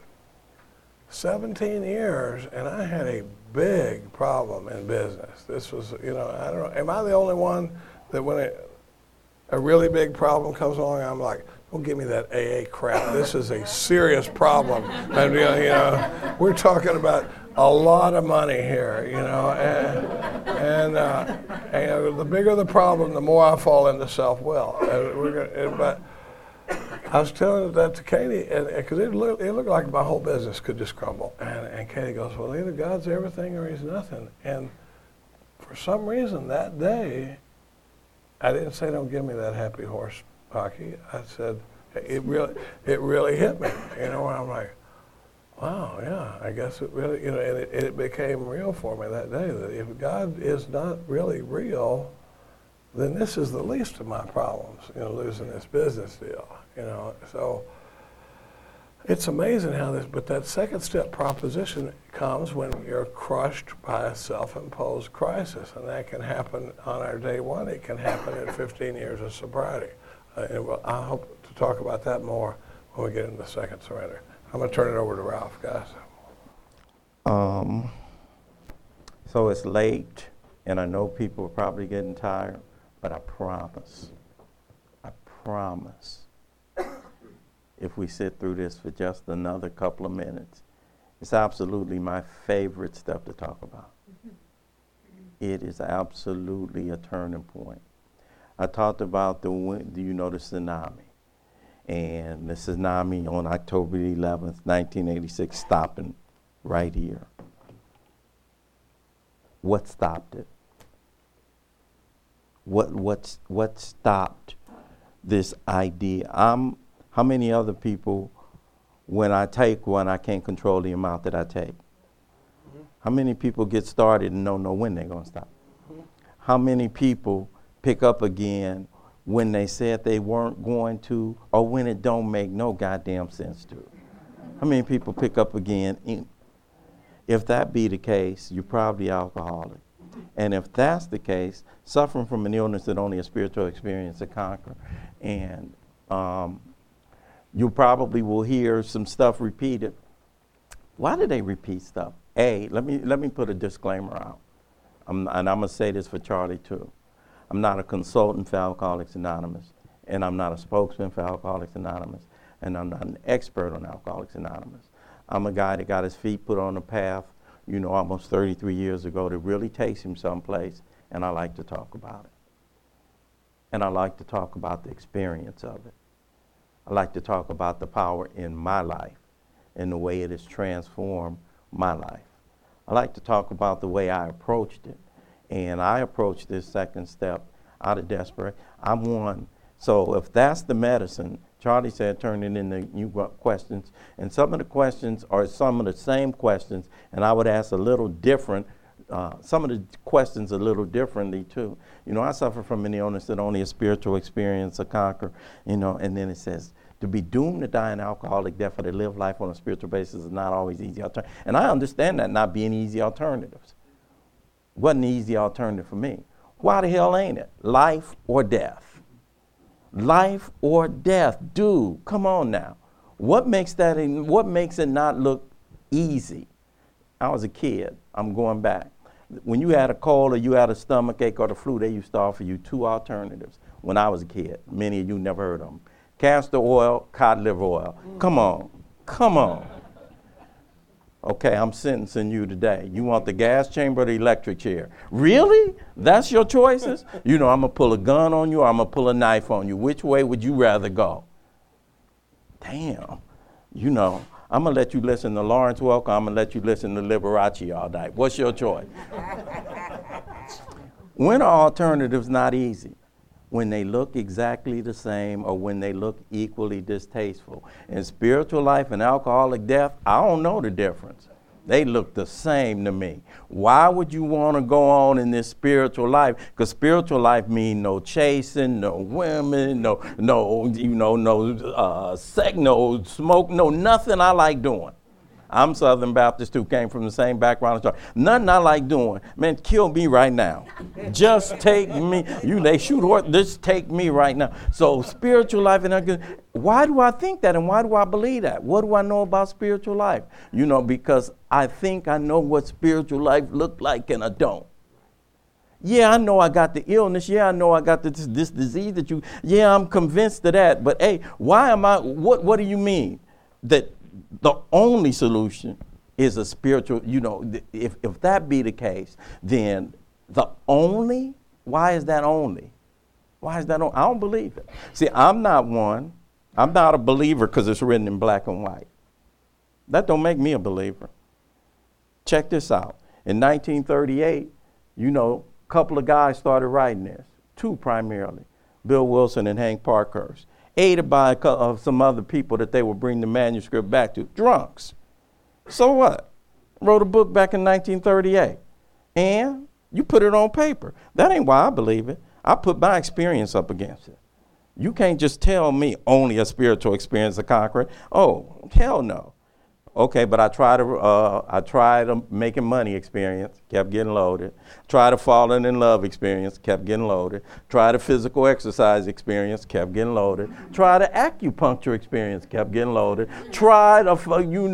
17 years, and I had a big problem in business. This was, I don't know, am I the only one that when a really big problem comes along, I'm like, don't give me that AA crap. This is a serious problem. And, we're talking about a lot of money here, and the bigger the problem, the more I fall into self-will. But I was telling that to Katie, because it looked like my whole business could just crumble. And Katie goes, well, either God's everything or he's nothing. And for some reason that day, I didn't say, don't give me that happy horse hockey. I said, it really hit me, where I'm like, wow, yeah, I guess it really, and it became real for me that day, that if God is not really real, then this is the least of my problems, losing this business deal, So it's amazing how but that second step proposition comes when you're crushed by a self-imposed crisis, and that can happen on our day one. It can happen in 15 years of sobriety. I hope to talk about that more when we get into the second surrender. I'm going to turn it over to Ralph, guys. So it's late, and I know people are probably getting tired, but I promise, if we sit through this for just another couple of minutes, it's absolutely my favorite stuff to talk about. It is absolutely a turning point. I talked about the tsunami. And the tsunami on October 11th, 1986, stopping right here. What stopped it? What stopped this idea? How many other people, when I take one, I can't control the amount that I take? Mm-hmm. How many people get started and don't know when they're going to stop? Mm-hmm. How many people pick up again when they said they weren't going to, or when it don't make no goddamn sense to? How many people pick up again? If that be the case, you're probably alcoholic. And if that's the case, suffering from an illness that only a spiritual experience can conquer. And you probably will hear some stuff repeated. Why do they repeat stuff? Let me put a disclaimer out. And I'm going to say this for Charlie too. I'm not a consultant for Alcoholics Anonymous, and I'm not a spokesman for Alcoholics Anonymous, and I'm not an expert on Alcoholics Anonymous. I'm a guy that got his feet put on a path, almost 33 years ago that really takes him someplace, and I like to talk about it. And I like to talk about the experience of it. I like to talk about the power in my life and the way it has transformed my life. I like to talk about the way I approached it. And I approached this second step out of desperation. I'm one. So if that's the medicine, Charlie said turn it into new questions. And some of the questions are some of the same questions, and I would ask a little different, some of the questions a little differently too. I suffer from an illness that only a spiritual experience can conquer, and then it says, to be doomed to die an alcoholic death or to live life on a spiritual basis is not always easy alternative. And I understand that not being easy alternatives. Wasn't an easy alternative for me. Why the hell ain't it? Life or death? Life or death? Dude, come on now. What makes it not look easy? I was a kid. I'm going back. When you had a cold or you had a stomach ache or the flu, they used to offer you two alternatives when I was a kid. Many of you never heard of them. Castor oil, cod liver oil. Come on. Okay, I'm sentencing you today. You want the gas chamber or the electric chair? Really? That's your choices? I'm going to pull a gun on you or I'm going to pull a knife on you. Which way would you rather go? Damn. I'm going to let you listen to Lawrence Welk, I'm going to let you listen to Liberace all night. What's your choice? When are alternatives not easy? When they look exactly the same or when they look equally distasteful. In spiritual life and alcoholic death, I don't know the difference. They look the same to me. Why would you want to go on in this spiritual life? Because spiritual life means no chasing, no women, no sex, no smoke, no nothing I like doing. I'm Southern Baptist too, came from the same background. Nothing I like doing. Man, kill me right now. Just take me. They shoot horse. Just take me right now. So spiritual life, why do I think that and why do I believe that? What do I know about spiritual life? Because I think I know what spiritual life looked like and I don't. Yeah, I know I got the illness. Yeah, I know I got this disease I'm convinced of that. But hey, why am I, what do you mean? That the only solution is a spiritual, if that be the case, then the only, why is that only? Why is that only? I don't believe it. See, I'm not a believer because it's written in black and white. That don't make me a believer. Check this out. In 1938, a couple of guys started writing this, two primarily, Bill Wilson and Hank Parkhurst, aided by some other people that they would bring the manuscript back to, drunks. So what? Wrote a book back in 1938. And you put it on paper. That ain't why I believe it. I put my experience up against it. You can't just tell me only a spiritual experience to conquer it. Oh, hell no. Okay, but I tried a making money experience, kept getting loaded. Tried a falling in love experience, kept getting loaded. Tried a physical exercise experience, kept getting loaded. Tried an acupuncture experience, kept getting loaded. Tried a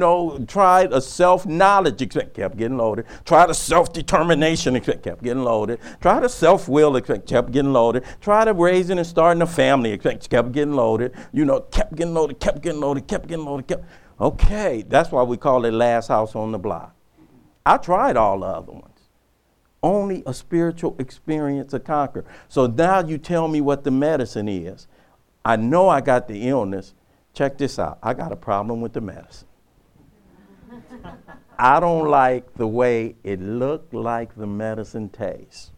self-knowledge experience, kept getting loaded. Tried a self-determination experience, kept getting loaded. Tried a self-will experience, kept getting loaded. Tried a raising and starting a family experience, kept getting loaded. Kept getting loaded. Okay, that's why we call it last house on the block. I tried all the other ones. Only a spiritual experience to conquer. So now you tell me what the medicine is. I know I got the illness. Check this out. I got a problem with the medicine. I don't like the way it looked like the medicine tastes.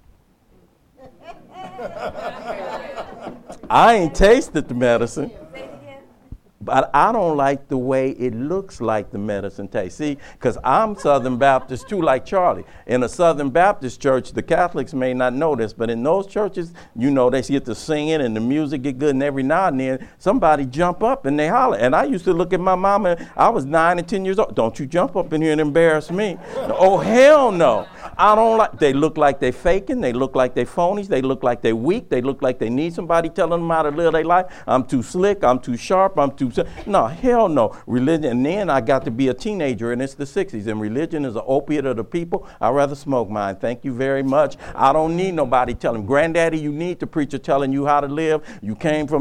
I ain't tasted the medicine. But I don't like the way it looks like the medicine tastes. See, because I'm Southern Baptist too, like Charlie. In a Southern Baptist church, the Catholics may not know this, but in those churches, you know, they get to singing and the music get good, and every now and then somebody jump up and they holler. And I used to look at my mama, I was 9 and 10 years old. Don't you jump up in here and embarrass me. Oh, hell no. I don't like, they look like they faking, they look like they phonies, they look like they weak, they look like they need somebody telling them how to live their life. I'm too slick, I'm too sharp, I'm too, no, hell no. Religion, and then I got to be a teenager and it's the 60s, and religion is an opiate of the people. I'd rather smoke mine, thank you very much. I don't need nobody telling, granddaddy, you need the preacher telling you how to live. You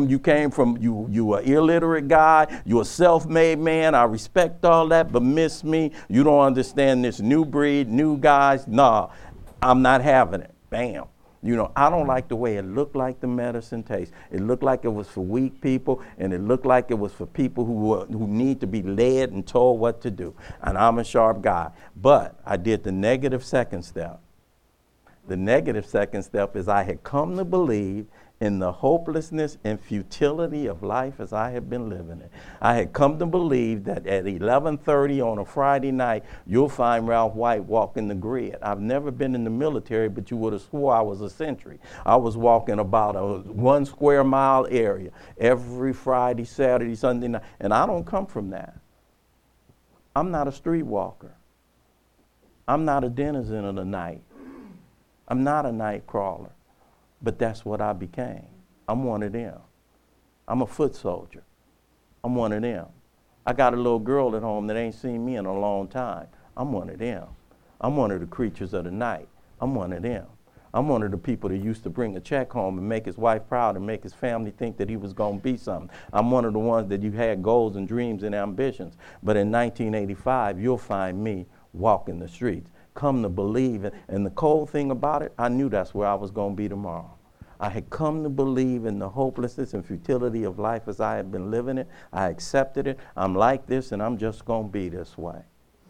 a illiterate guy, you a self-made man, I respect all that, but miss me, you don't understand this new breed, new guys, nah, I'm not having it, bam. You know, I don't like the way it looked like the medicine tastes. It looked like it was for weak people, and it looked like it was for people who need to be led and told what to do. And I'm a sharp guy. But I did the negative second step. The negative second step is I had come to believe in the hopelessness and futility of life as I had been living it. I had come to believe that at 11:30 on a Friday night, you'll find Ralph White walking the grid. I've never been in the military, but you would have swore I was a sentry. I was walking about a 1 square mile area every Friday, Saturday, Sunday night, and I don't come from that. I'm not a street walker. I'm not a denizen of the night. I'm not a night crawler. But that's what I became. I'm one of them. I'm a foot soldier. I'm one of them. I got a little girl at home that ain't seen me in a long time. I'm one of them. I'm one of the creatures of the night. I'm one of them. I'm one of the people that used to bring a check home and make his wife proud and make his family think that he was going to be something. I'm one of the ones that you had goals and dreams and ambitions. But in 1985, you'll find me walking the streets. Come to believe it. And the cold thing about it, I knew that's where I was going to be tomorrow. I had come to believe in the hopelessness and futility of life as I had been living it. I accepted it. I'm like this, and I'm just going to be this way.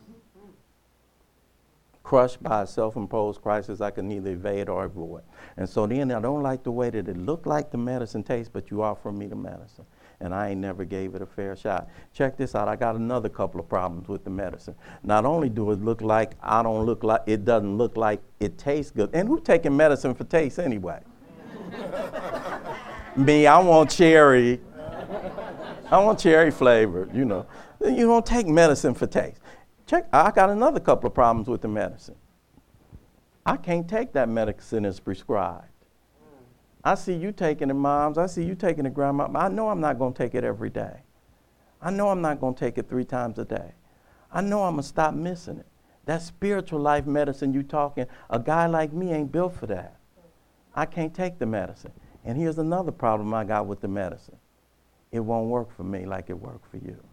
Crushed by a self-imposed crisis I could neither evade or avoid. And so then I don't like the way that it looked like the medicine tastes, but you offer me the medicine. And I ain't never gave it a fair shot. Check this out. I got another couple of problems with the medicine. Not only do it look like I don't look like, it doesn't look like it tastes good. And who's taking medicine for taste anyway? Me, I want cherry. I want cherry flavor, you know. You don't take medicine for taste. Check, I got another couple of problems with the medicine. I can't take that medicine as prescribed. I see you taking it, moms. I see you taking it, grandma. I know I'm not going to take it every day. I know I'm not going to take it 3 times a day. I know I'm going to stop missing it. That spiritual life medicine you talking, a guy like me ain't built for that. I can't take the medicine. And here's another problem I got with the medicine. It won't work for me like it worked for you.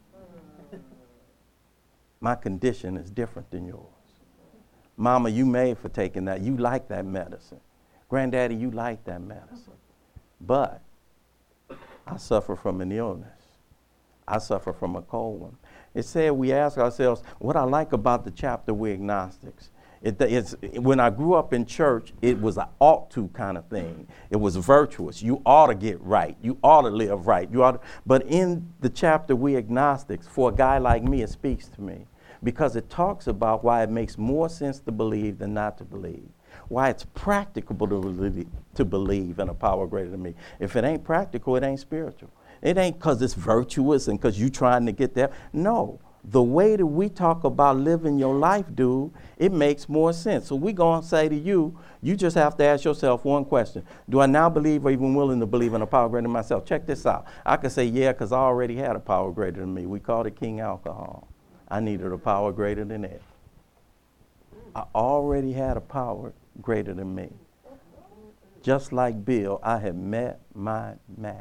My condition is different than yours. Mama, you made for taking that. You like that medicine. Granddaddy, you like that medicine. But I suffer from an illness. I suffer from a cold one. It said we ask ourselves, what I like about the chapter, we agnostics. When I grew up in church, it was an ought to kind of thing. It was virtuous. You ought to get right. You ought to live right. But in the chapter, we agnostics, for a guy like me, it speaks to me. Because it talks about why it makes more sense to believe than not to believe. Why it's practicable to believe in a power greater than me. If it ain't practical, it ain't spiritual. It ain't because it's virtuous and because you trying to get there. No. The way that we talk about living your life, dude, it makes more sense. So we're going to say to you, you just have to ask yourself one question. Do I now believe or even willing to believe in a power greater than myself? Check this out. I could say, yeah, because I already had a power greater than me. We called it King Alcohol. I needed a power greater than it. I already had a power greater than me. Just like Bill, I had met my match.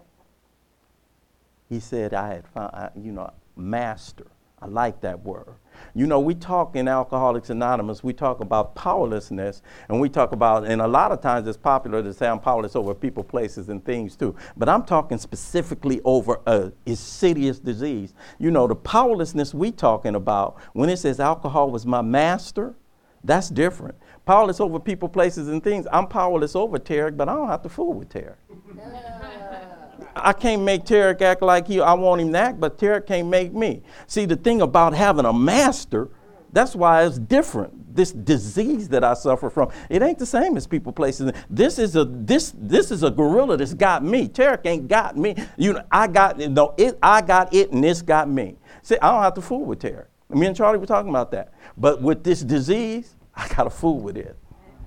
He said I had found, master. I like that word. We talk in Alcoholics Anonymous, we talk about powerlessness, and we talk about, and a lot of times it's popular to say I'm powerless over people, places, and things too. But I'm talking specifically over a insidious disease. The powerlessness we talking about, when it says alcohol was my master, that's different. Powerless over people, places, and things. I'm powerless over Tarek, but I don't have to fool with Tarek. I can't make Tarek act like I want him to act, but Tarek can't make me. See, the thing about having a master, that's why it's different. This disease that I suffer from, it ain't the same as people, places. This is a gorilla that's got me. Tarek ain't got me. I got it, and this got me. See, I don't have to fool with Tarek. Me and Charlie were talking about that. But with this disease, I got to fool with it.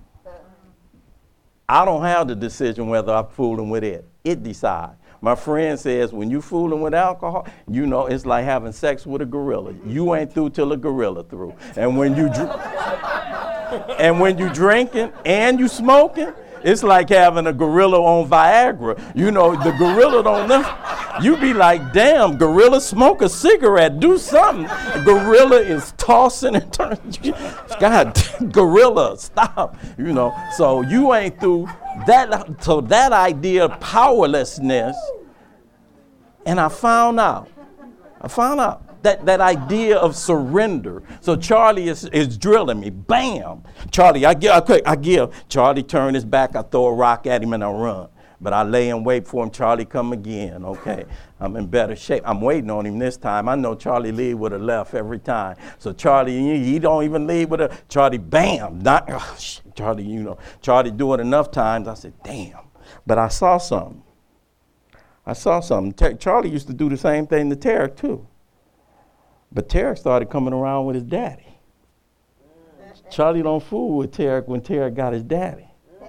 I don't have the decision whether I'm fooling with it. It decides. My friend says when you fooling with alcohol, it's like having sex with a gorilla. You ain't through till a gorilla through. And when you drinking and you smoking, it's like having a gorilla on Viagra. The gorilla don't know. You be like, damn, gorilla, smoke a cigarette, do something. The gorilla is tossing and turning. God, gorilla, stop. So you ain't through that. So that idea of powerlessness, and I found out that idea of surrender. So Charlie is drilling me. Bam! Charlie, I give. Charlie turn his back. I throw a rock at him and I run. But I lay and wait for him. Charlie come again. Okay, I'm in better shape. I'm waiting on him this time. I know Charlie lead with a left every time. So Charlie, he don't even lead with a Charlie. Bam! Charlie, Charlie do it enough times. I said, damn. But I saw something. Charlie used to do the same thing to Tarek too. But Tarek started coming around with his daddy. Charlie don't fool with Tarek when Tarek got his daddy.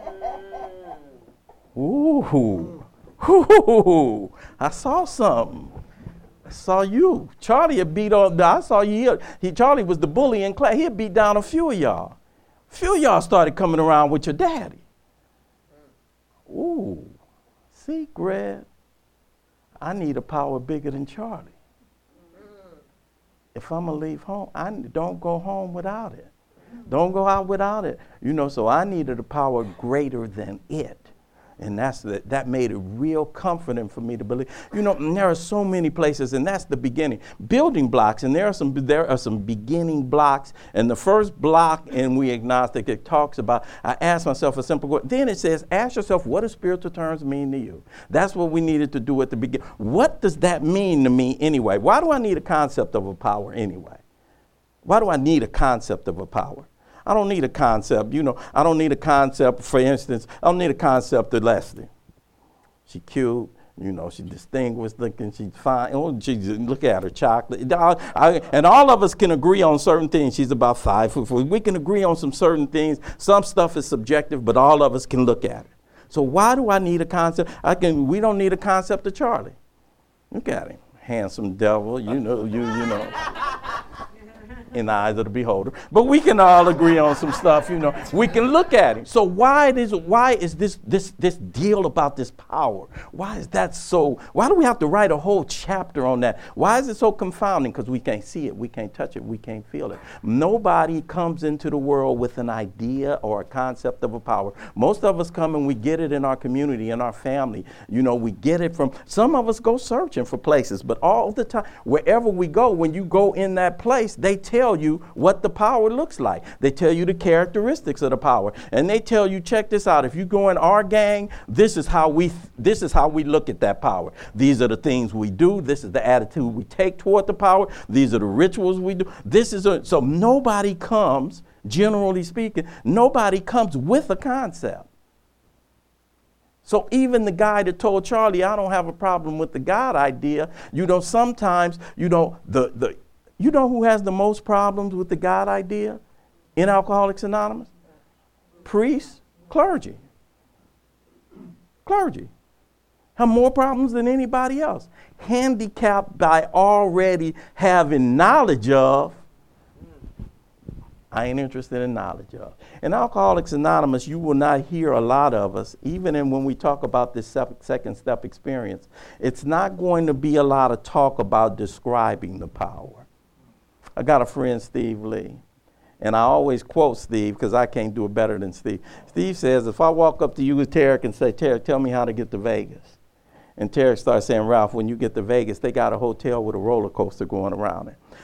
Ooh. I saw something. I saw you. Charlie had beat on, I saw you. Charlie was the bully in class. He had beat down a few of y'all. A few of y'all started coming around with your daddy. Ooh. See, Greg, I need a power bigger than Charlie. If I'm going to leave home, I don't go home without it. Don't go out without it. So I needed a power greater than it. And that made it real comforting for me to believe. And there are so many places, and that's the beginning. Building blocks, and there are some beginning blocks. And the first block in We Agnostic, it talks about, I asked myself a simple question. Then it says, ask yourself, what do spiritual terms mean to you? That's what we needed to do at the beginning. What does that mean to me anyway? Why do I need a concept of a power anyway? Why do I need a concept of a power? I don't need a concept, I don't need a concept, for instance, I don't need a concept of Leslie. She cute, she distinguished looking, she's fine. Look at her, chocolate. And all of us can agree on certain things. She's about 5 foot 4. We can agree on some certain things. Some stuff is subjective, but all of us can look at it. So why do I need a concept? We don't need a concept of Charlie. Look at him, handsome devil, you know. In the eyes of the beholder. But we can all agree on some stuff, We can look at him. So why is this deal about this power? Why is that so? Why do we have to write a whole chapter on that? Why is it so confounding? Because we can't see it, we can't touch it, we can't feel it. Nobody comes into the world with an idea or a concept of a power. Most of us come and we get it in our community, in our family. We get it from, some of us go searching for places, but all the time, wherever we go, when you go in that place, they tell you what the power looks like. They tell you the characteristics of the power. And they tell you, check this out, if you go in our gang, this is how we look at that power. These are the things we do. This is the attitude we take toward the power. These are the rituals we do. So nobody comes, generally speaking, nobody comes with a concept. So even the guy that told Charlie, I don't have a problem with the God idea, sometimes, you know who has the most problems with the God idea in Alcoholics Anonymous? Priests, clergy. Clergy have more problems than anybody else. Handicapped by already having knowledge of. I ain't interested in knowledge of. In Alcoholics Anonymous, you will not hear a lot of us, even when we talk about this second step experience. It's not going to be a lot of talk about describing the power. I got a friend, Steve Lee, and I always quote Steve because I can't do it better than Steve. Steve says, if I walk up to you with Tarek and say, Tarek, tell me how to get to Vegas. And Tarek starts saying, Ralph, when you get to Vegas, they got a hotel with a roller coaster going around it.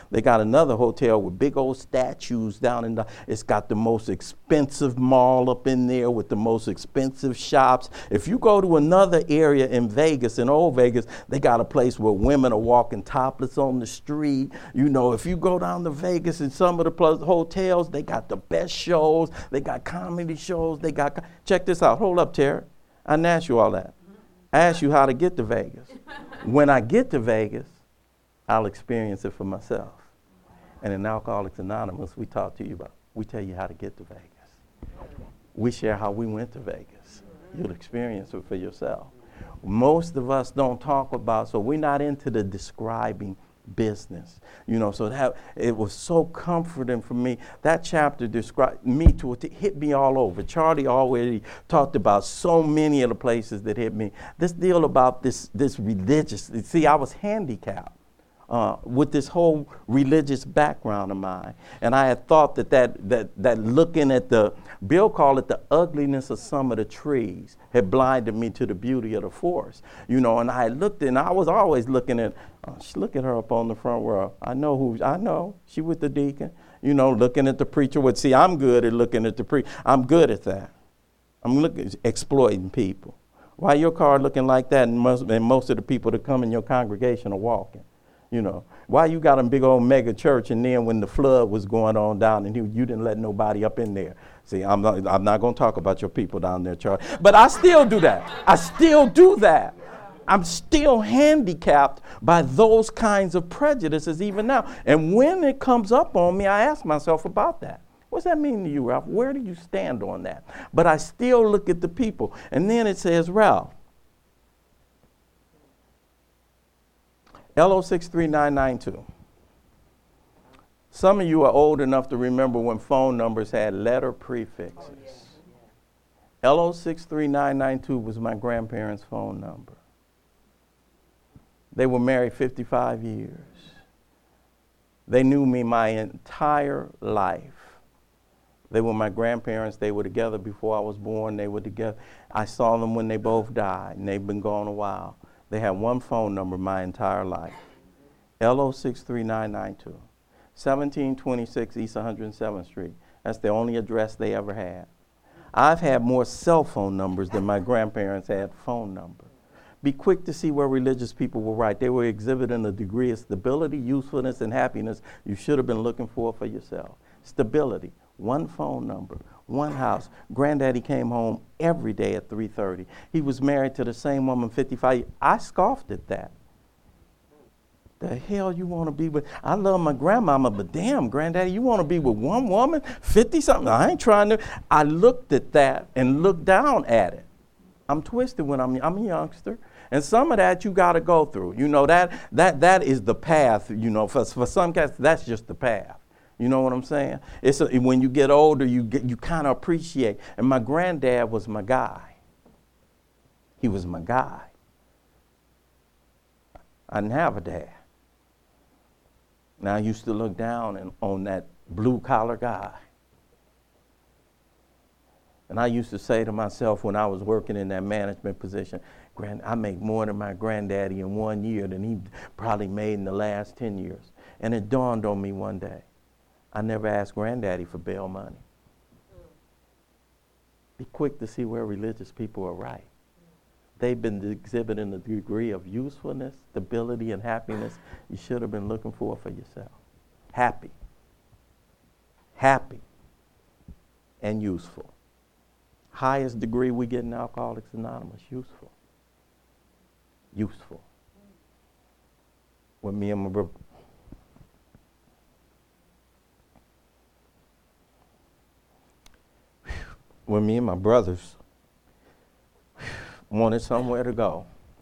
They got another hotel with big old statues down in the, it's got the most expensive mall up in there with the most expensive shops. If you go to another area in Vegas, in old Vegas, they got a place where women are walking topless on the street. You know, if you go down to Vegas in some of the hotels, they got the best shows. They got comedy shows. They got, check this out. Hold up, Terry. I didn't ask you all that. I asked you how to get to Vegas. When I get to Vegas, I'll experience it for myself. And in Alcoholics Anonymous, we talk to you about, we tell you how to get to Vegas. We share how we went to Vegas. You'll experience it for yourself. Most of us don't talk about, so we're not into the describing business. You know, so that it was so comforting for me. That chapter described me to it hit me all over. Charlie already talked about so many of the places that hit me. This deal about this religious, see, I was handicapped with this whole religious background of mine. And I had thought that looking at Bill called it the ugliness of some of the trees had blinded me to the beauty of the forest. You know, and I looked and I was always looking at, look at her up on the front row. I know, she with the deacon. You know, looking at the preacher would see, I'm good at looking at the preacher. I'm good at that. I'm exploiting people. Why your car looking like that and most of the people that come in your congregation are walking? You know, why you got a big old mega church and then when the flood was going on down and you didn't let nobody up in there? See, I'm not going to talk about your people down there, Charlie. But I still do that. I'm still handicapped by those kinds of prejudices even now. And when it comes up on me, I ask myself about that. What's that mean to you, Ralph? Where do you stand on that? But I still look at the people. And then it says, Ralph, LO63992. Some of you are old enough to remember when phone numbers had letter prefixes. LO63992 was my grandparents' phone number. They were married 55 years. They knew me my entire life. They were my grandparents. They were together before I was born. They were together. I saw them when they both died, and they've been gone a while. They had one phone number my entire life. LO63992. 1726 East 107th Street. That's the only address they ever had. I've had more cell phone numbers than my grandparents had phone numbers. Be quick to see where religious people were right. They were exhibiting a degree of stability, usefulness, and happiness you should have been looking for yourself. Stability, one phone number, one house. Granddaddy came home every day at 3:30. He was married to the same woman 55 years. I scoffed at that. The hell you want to be with? I love my grandmama, but damn, Granddaddy, you want to be with one woman, 50-something? I ain't trying to. I looked at that and looked down at it. I'm twisted when I'm a youngster. And some of that you got to go through. You know, that is the path, you know. For some cats, that's just the path. You know what I'm saying? When you get older, you kind of appreciate. And my granddad was my guy. He was my guy. I didn't have a dad. Now I used to look down on that blue-collar guy. And I used to say to myself when I was working in that management position, I make more than my granddaddy in 1 year than he probably made in the last 10 years. And it dawned on me one day, I never asked Granddaddy for bail money. Be quick to see where religious people are right. They've been exhibiting a degree of usefulness, stability, and happiness you should have been looking for yourself. Happy, and useful. Highest degree we get in Alcoholics Anonymous, useful. When me and my brother, brothers wanted somewhere to go,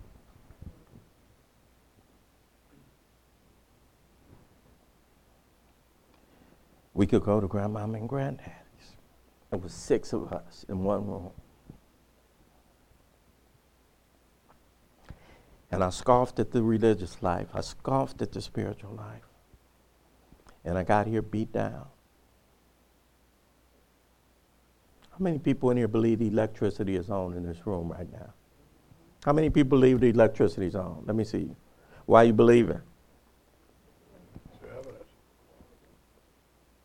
we could go to Grandmama and Granddaddy's. There was 6 of us in one room. And I scoffed at the religious life. I scoffed at the spiritual life. And I got here beat down. How many people in here believe the electricity is on in this room right now? How many people believe the electricity is on? Let me see. Why you believe it?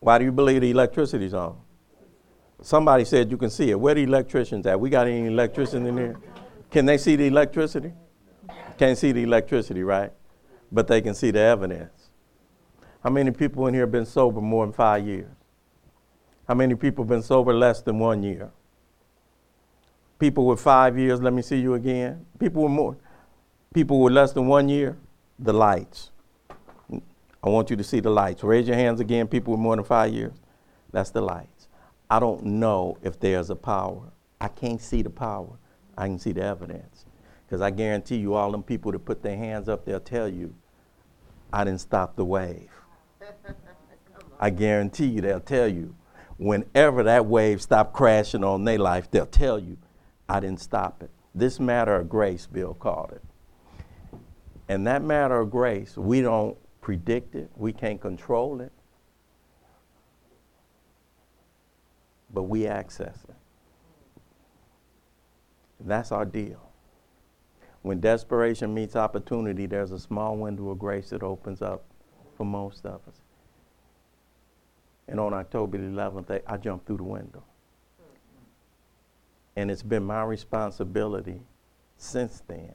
Why do you believe the electricity's on? Somebody said you can see it. Where the electricians at? We got any electricians in here? Can they see the electricity? Can't see the electricity, right? But they can see the evidence. How many people in here have been sober more than 5 years? How many people have been sober less than 1 year? People with 5 years, let me see you again. People with less than 1 year, the lights. I want you to see the lights. Raise your hands again, people with more than 5 years. That's the lights. I don't know if there's a power. I can't see the power. I can see the evidence. Because I guarantee you, all them people that put their hands up, they'll tell you, I didn't stop the wave. I guarantee you, they'll tell you, whenever that wave stopped crashing on their life, they'll tell you, I didn't stop it. This matter of grace, Bill called it. And that matter of grace, we don't predict it. We can't control it. But we access it. That's our deal. When desperation meets opportunity, there's a small window of grace that opens up for most of us. And on October 11th, I jumped through the window. And it's been my responsibility since then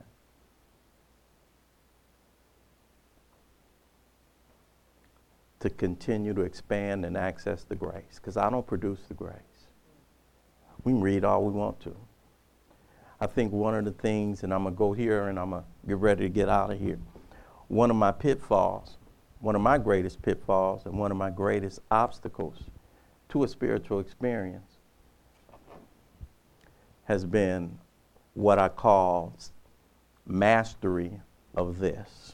to continue to expand and access the grace, because I don't produce the grace. We can read all we want to. I think one of the things, and I'm going to go here and I'm going to get ready to get out of here, one of my pitfalls, one of my greatest pitfalls and one of my greatest obstacles to a spiritual experience has been what I call mastery of this.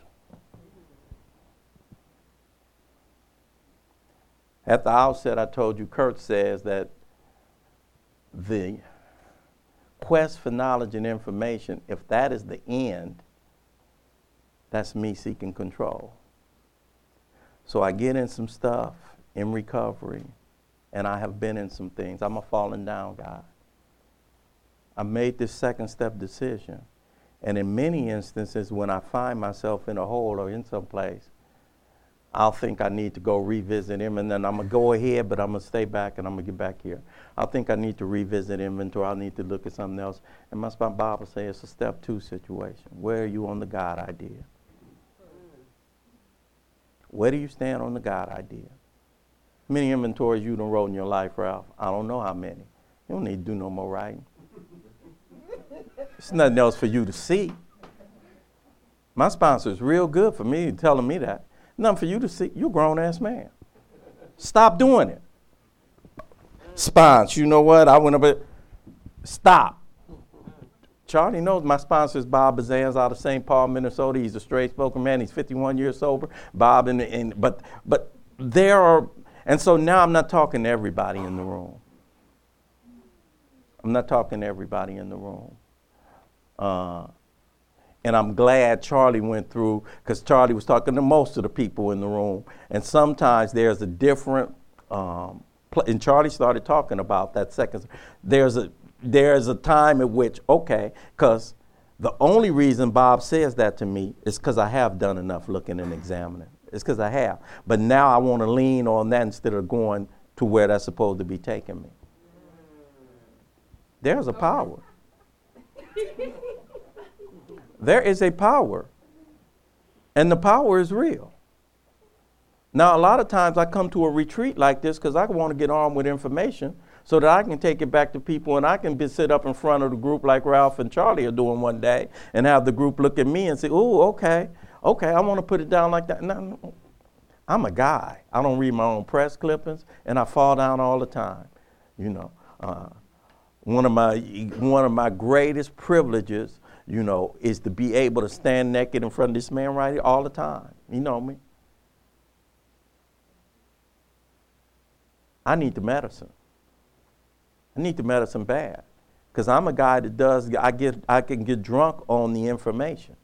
At the outset, I told you, Kurt says that the quest for knowledge and information, if that is the end, that's me seeking control. So I get in some stuff in recovery, and I have been in some things. I'm a falling down guy. I made this second step decision. And in many instances, when I find myself in a hole or in some place, I'll think I need to go revisit him, and then I'm going to go ahead, but I'm going to stay back, and I'm going to get back here. I'll think I need to revisit inventory. I'll need to look at something else. And my Bible says it's a step 2 situation. Where are you on the God idea? Where do you stand on the God idea? How many inventories you done wrote in your life, Ralph? I don't know how many. You don't need to do no more writing. There's nothing else for you to see. My sponsor is real good for me telling me that. Nothing for you to see. You're a grown-ass man. Stop doing it. Sponsor, you know what? I went up and stop. Charlie knows my sponsor is Bob Bazans out of St. Paul, Minnesota. He's a straight-spoken man. He's 51 years sober. Bob, but there are, and so now I'm not talking to everybody in the room. I'm not talking to everybody in the room. And I'm glad Charlie went through, because Charlie was talking to most of the people in the room. And sometimes there's a different, and Charlie started talking about that second. There's a time at which, okay, because the only reason Bob says that to me is because I have done enough looking and examining. It's because I have. But now I want to lean on that instead of going to where that's supposed to be taking me. There's a power. There is a power, and the power is real. Now, a lot of times I come to a retreat like this because I want to get armed with information so that I can take it back to people, and I can sit up in front of the group like Ralph and Charlie are doing one day and have the group look at me and say, oh, okay, I want to put it down like that. No, I'm a guy. I don't read my own press clippings, and I fall down all the time. You know, one of my greatest privileges, you know, is to be able to stand naked in front of this man right here all the time. You know me. I need the medicine. I need the medicine bad, because I'm a guy that I can get drunk on the information.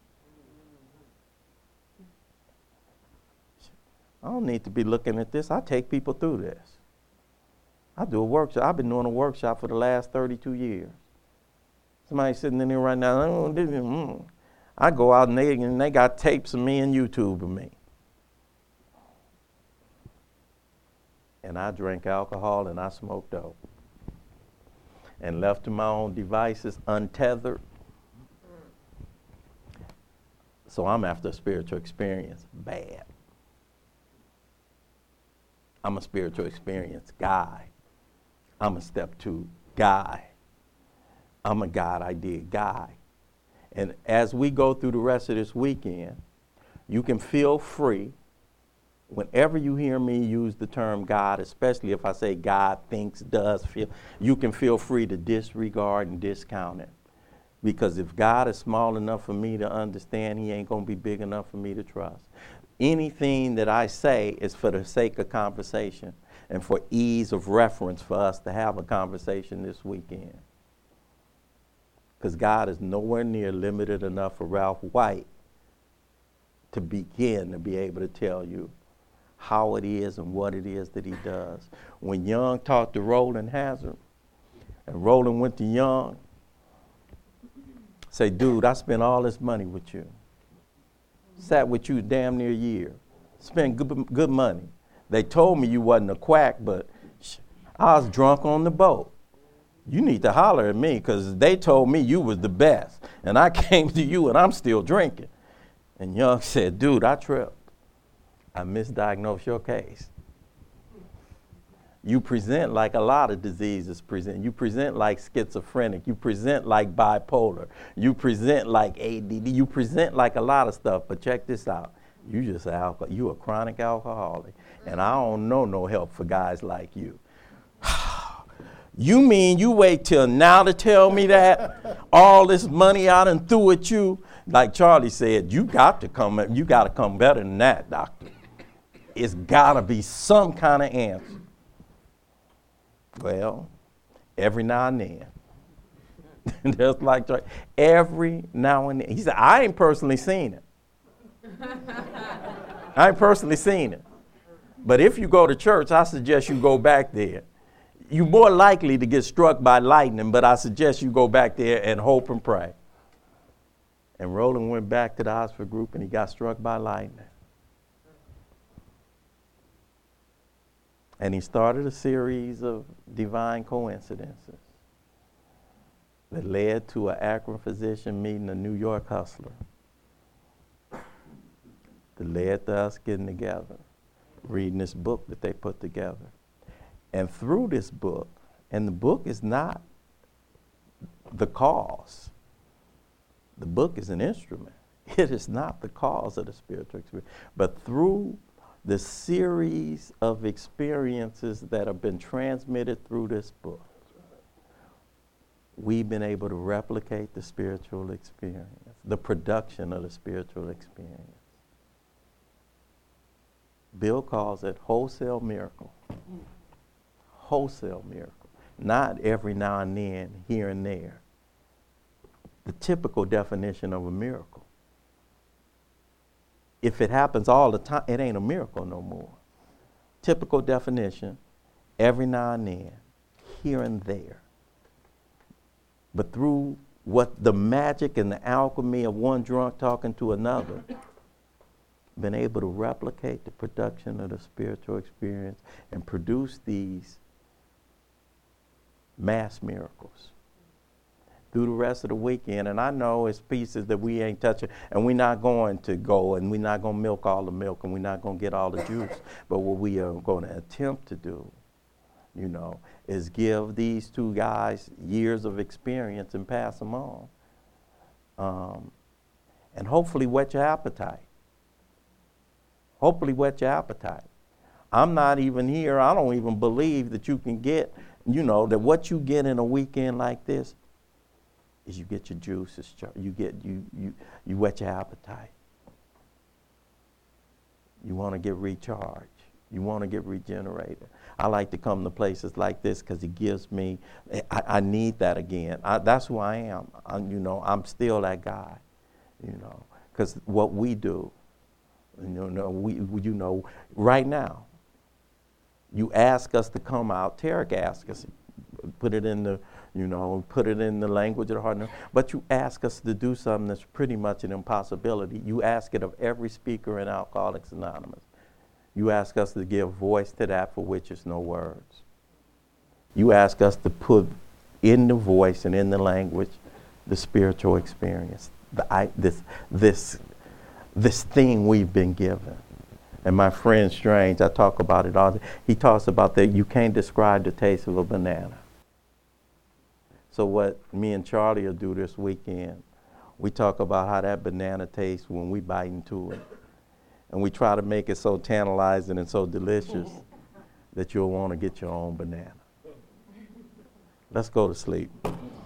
I don't need to be looking at this. I take people through this. I do a workshop. I've been doing a workshop for the last 32 years. Somebody sitting in there right now, I go out and they got tapes of me and YouTube of me. and I drank alcohol and I smoked dope. And left to my own devices, untethered. So I'm after a spiritual experience, bad. I'm a spiritual experience guy. I'm a step 2 guy. I'm a God idea guy. And as we go through the rest of this weekend, you can feel free. Whenever you hear me use the term God, especially if I say God thinks, does, feel, you can feel free to disregard and discount it. Because if God is small enough for me to understand, he ain't going to be big enough for me to trust. Anything that I say is for the sake of conversation and for ease of reference for us to have a conversation this weekend. Because God is nowhere near limited enough for Ralph White to begin to be able to tell you how it is and what it is that he does. When Young talked to Roland Hazard, and Roland went to Young, say, dude, I spent all this money with you. Sat with you damn near a year. Spent good money. They told me you wasn't a quack, but I was drunk on the boat. You need to holler at me because they told me you was the best. And I came to you and I'm still drinking. And Young said, dude, I tripped. I misdiagnosed your case. You present like a lot of diseases present. You present like schizophrenic. You present like bipolar. You present like ADD. You present like a lot of stuff. But check this out. You just you a chronic alcoholic. And I don't know no help for guys like you. You mean you wait till now to tell me that? All this money I done threw at you? Like Charlie said, you got to come better than that, doctor. It's got to be some kind of answer. Well, every now and then. Just like every now and then. He said, I ain't personally seen it. I ain't personally seen it. But if you go to church, I suggest you go back there. You're more likely to get struck by lightning, but I suggest you go back there and hope and pray. And Roland went back to the Oxford group and he got struck by lightning. And he started a series of divine coincidences that led to an Akron physician meeting a New York hustler. That led to us getting together, reading this book that they put together. And through this book, and the book is not the cause. The book is an instrument. It is not the cause of the spiritual experience. But through the series of experiences that have been transmitted through this book, we've been able to replicate the spiritual experience, the production of the spiritual experience. Bill calls it wholesale miracle. Wholesale miracle. Not every now and then, here and there. The typical definition of a miracle. If it happens all the time, it ain't a miracle no more. Typical definition, every now and then, here and there. But through what the magic and the alchemy of one drunk talking to another, been able to replicate the production of the spiritual experience and produce these mass miracles through the rest of the weekend. And I know it's pieces that we ain't touching, and we're not going to go, and we're not going to milk all the milk, and we're not going to get all the juice. But what we are going to attempt to do, is give these two guys years of experience and pass them on. And hopefully whet your appetite. Hopefully whet your appetite. I'm not even here. I don't even believe that you can get, that what you get in a weekend like this is you get your juices, you whet your appetite. You want to get recharged. You want to get regenerated. I like to come to places like this because it gives me, I need that again. That's who I am. I'm still that guy, because what we do, right now, you ask us to come out. Tarek asked us, put it in the language of the heart. But you ask us to do something that's pretty much an impossibility. You ask it of every speaker in Alcoholics Anonymous. You ask us to give voice to that for which is no words. You ask us to put in the voice and in the language the spiritual experience, this thing we've been given. And my friend Strange, I talk about it all. He talks about that you can't describe the taste of a banana. So what me and Charlie will do this weekend, we talk about how that banana tastes when we bite into it. And we try to make it so tantalizing and so delicious that you'll want to get your own banana. Let's go to sleep.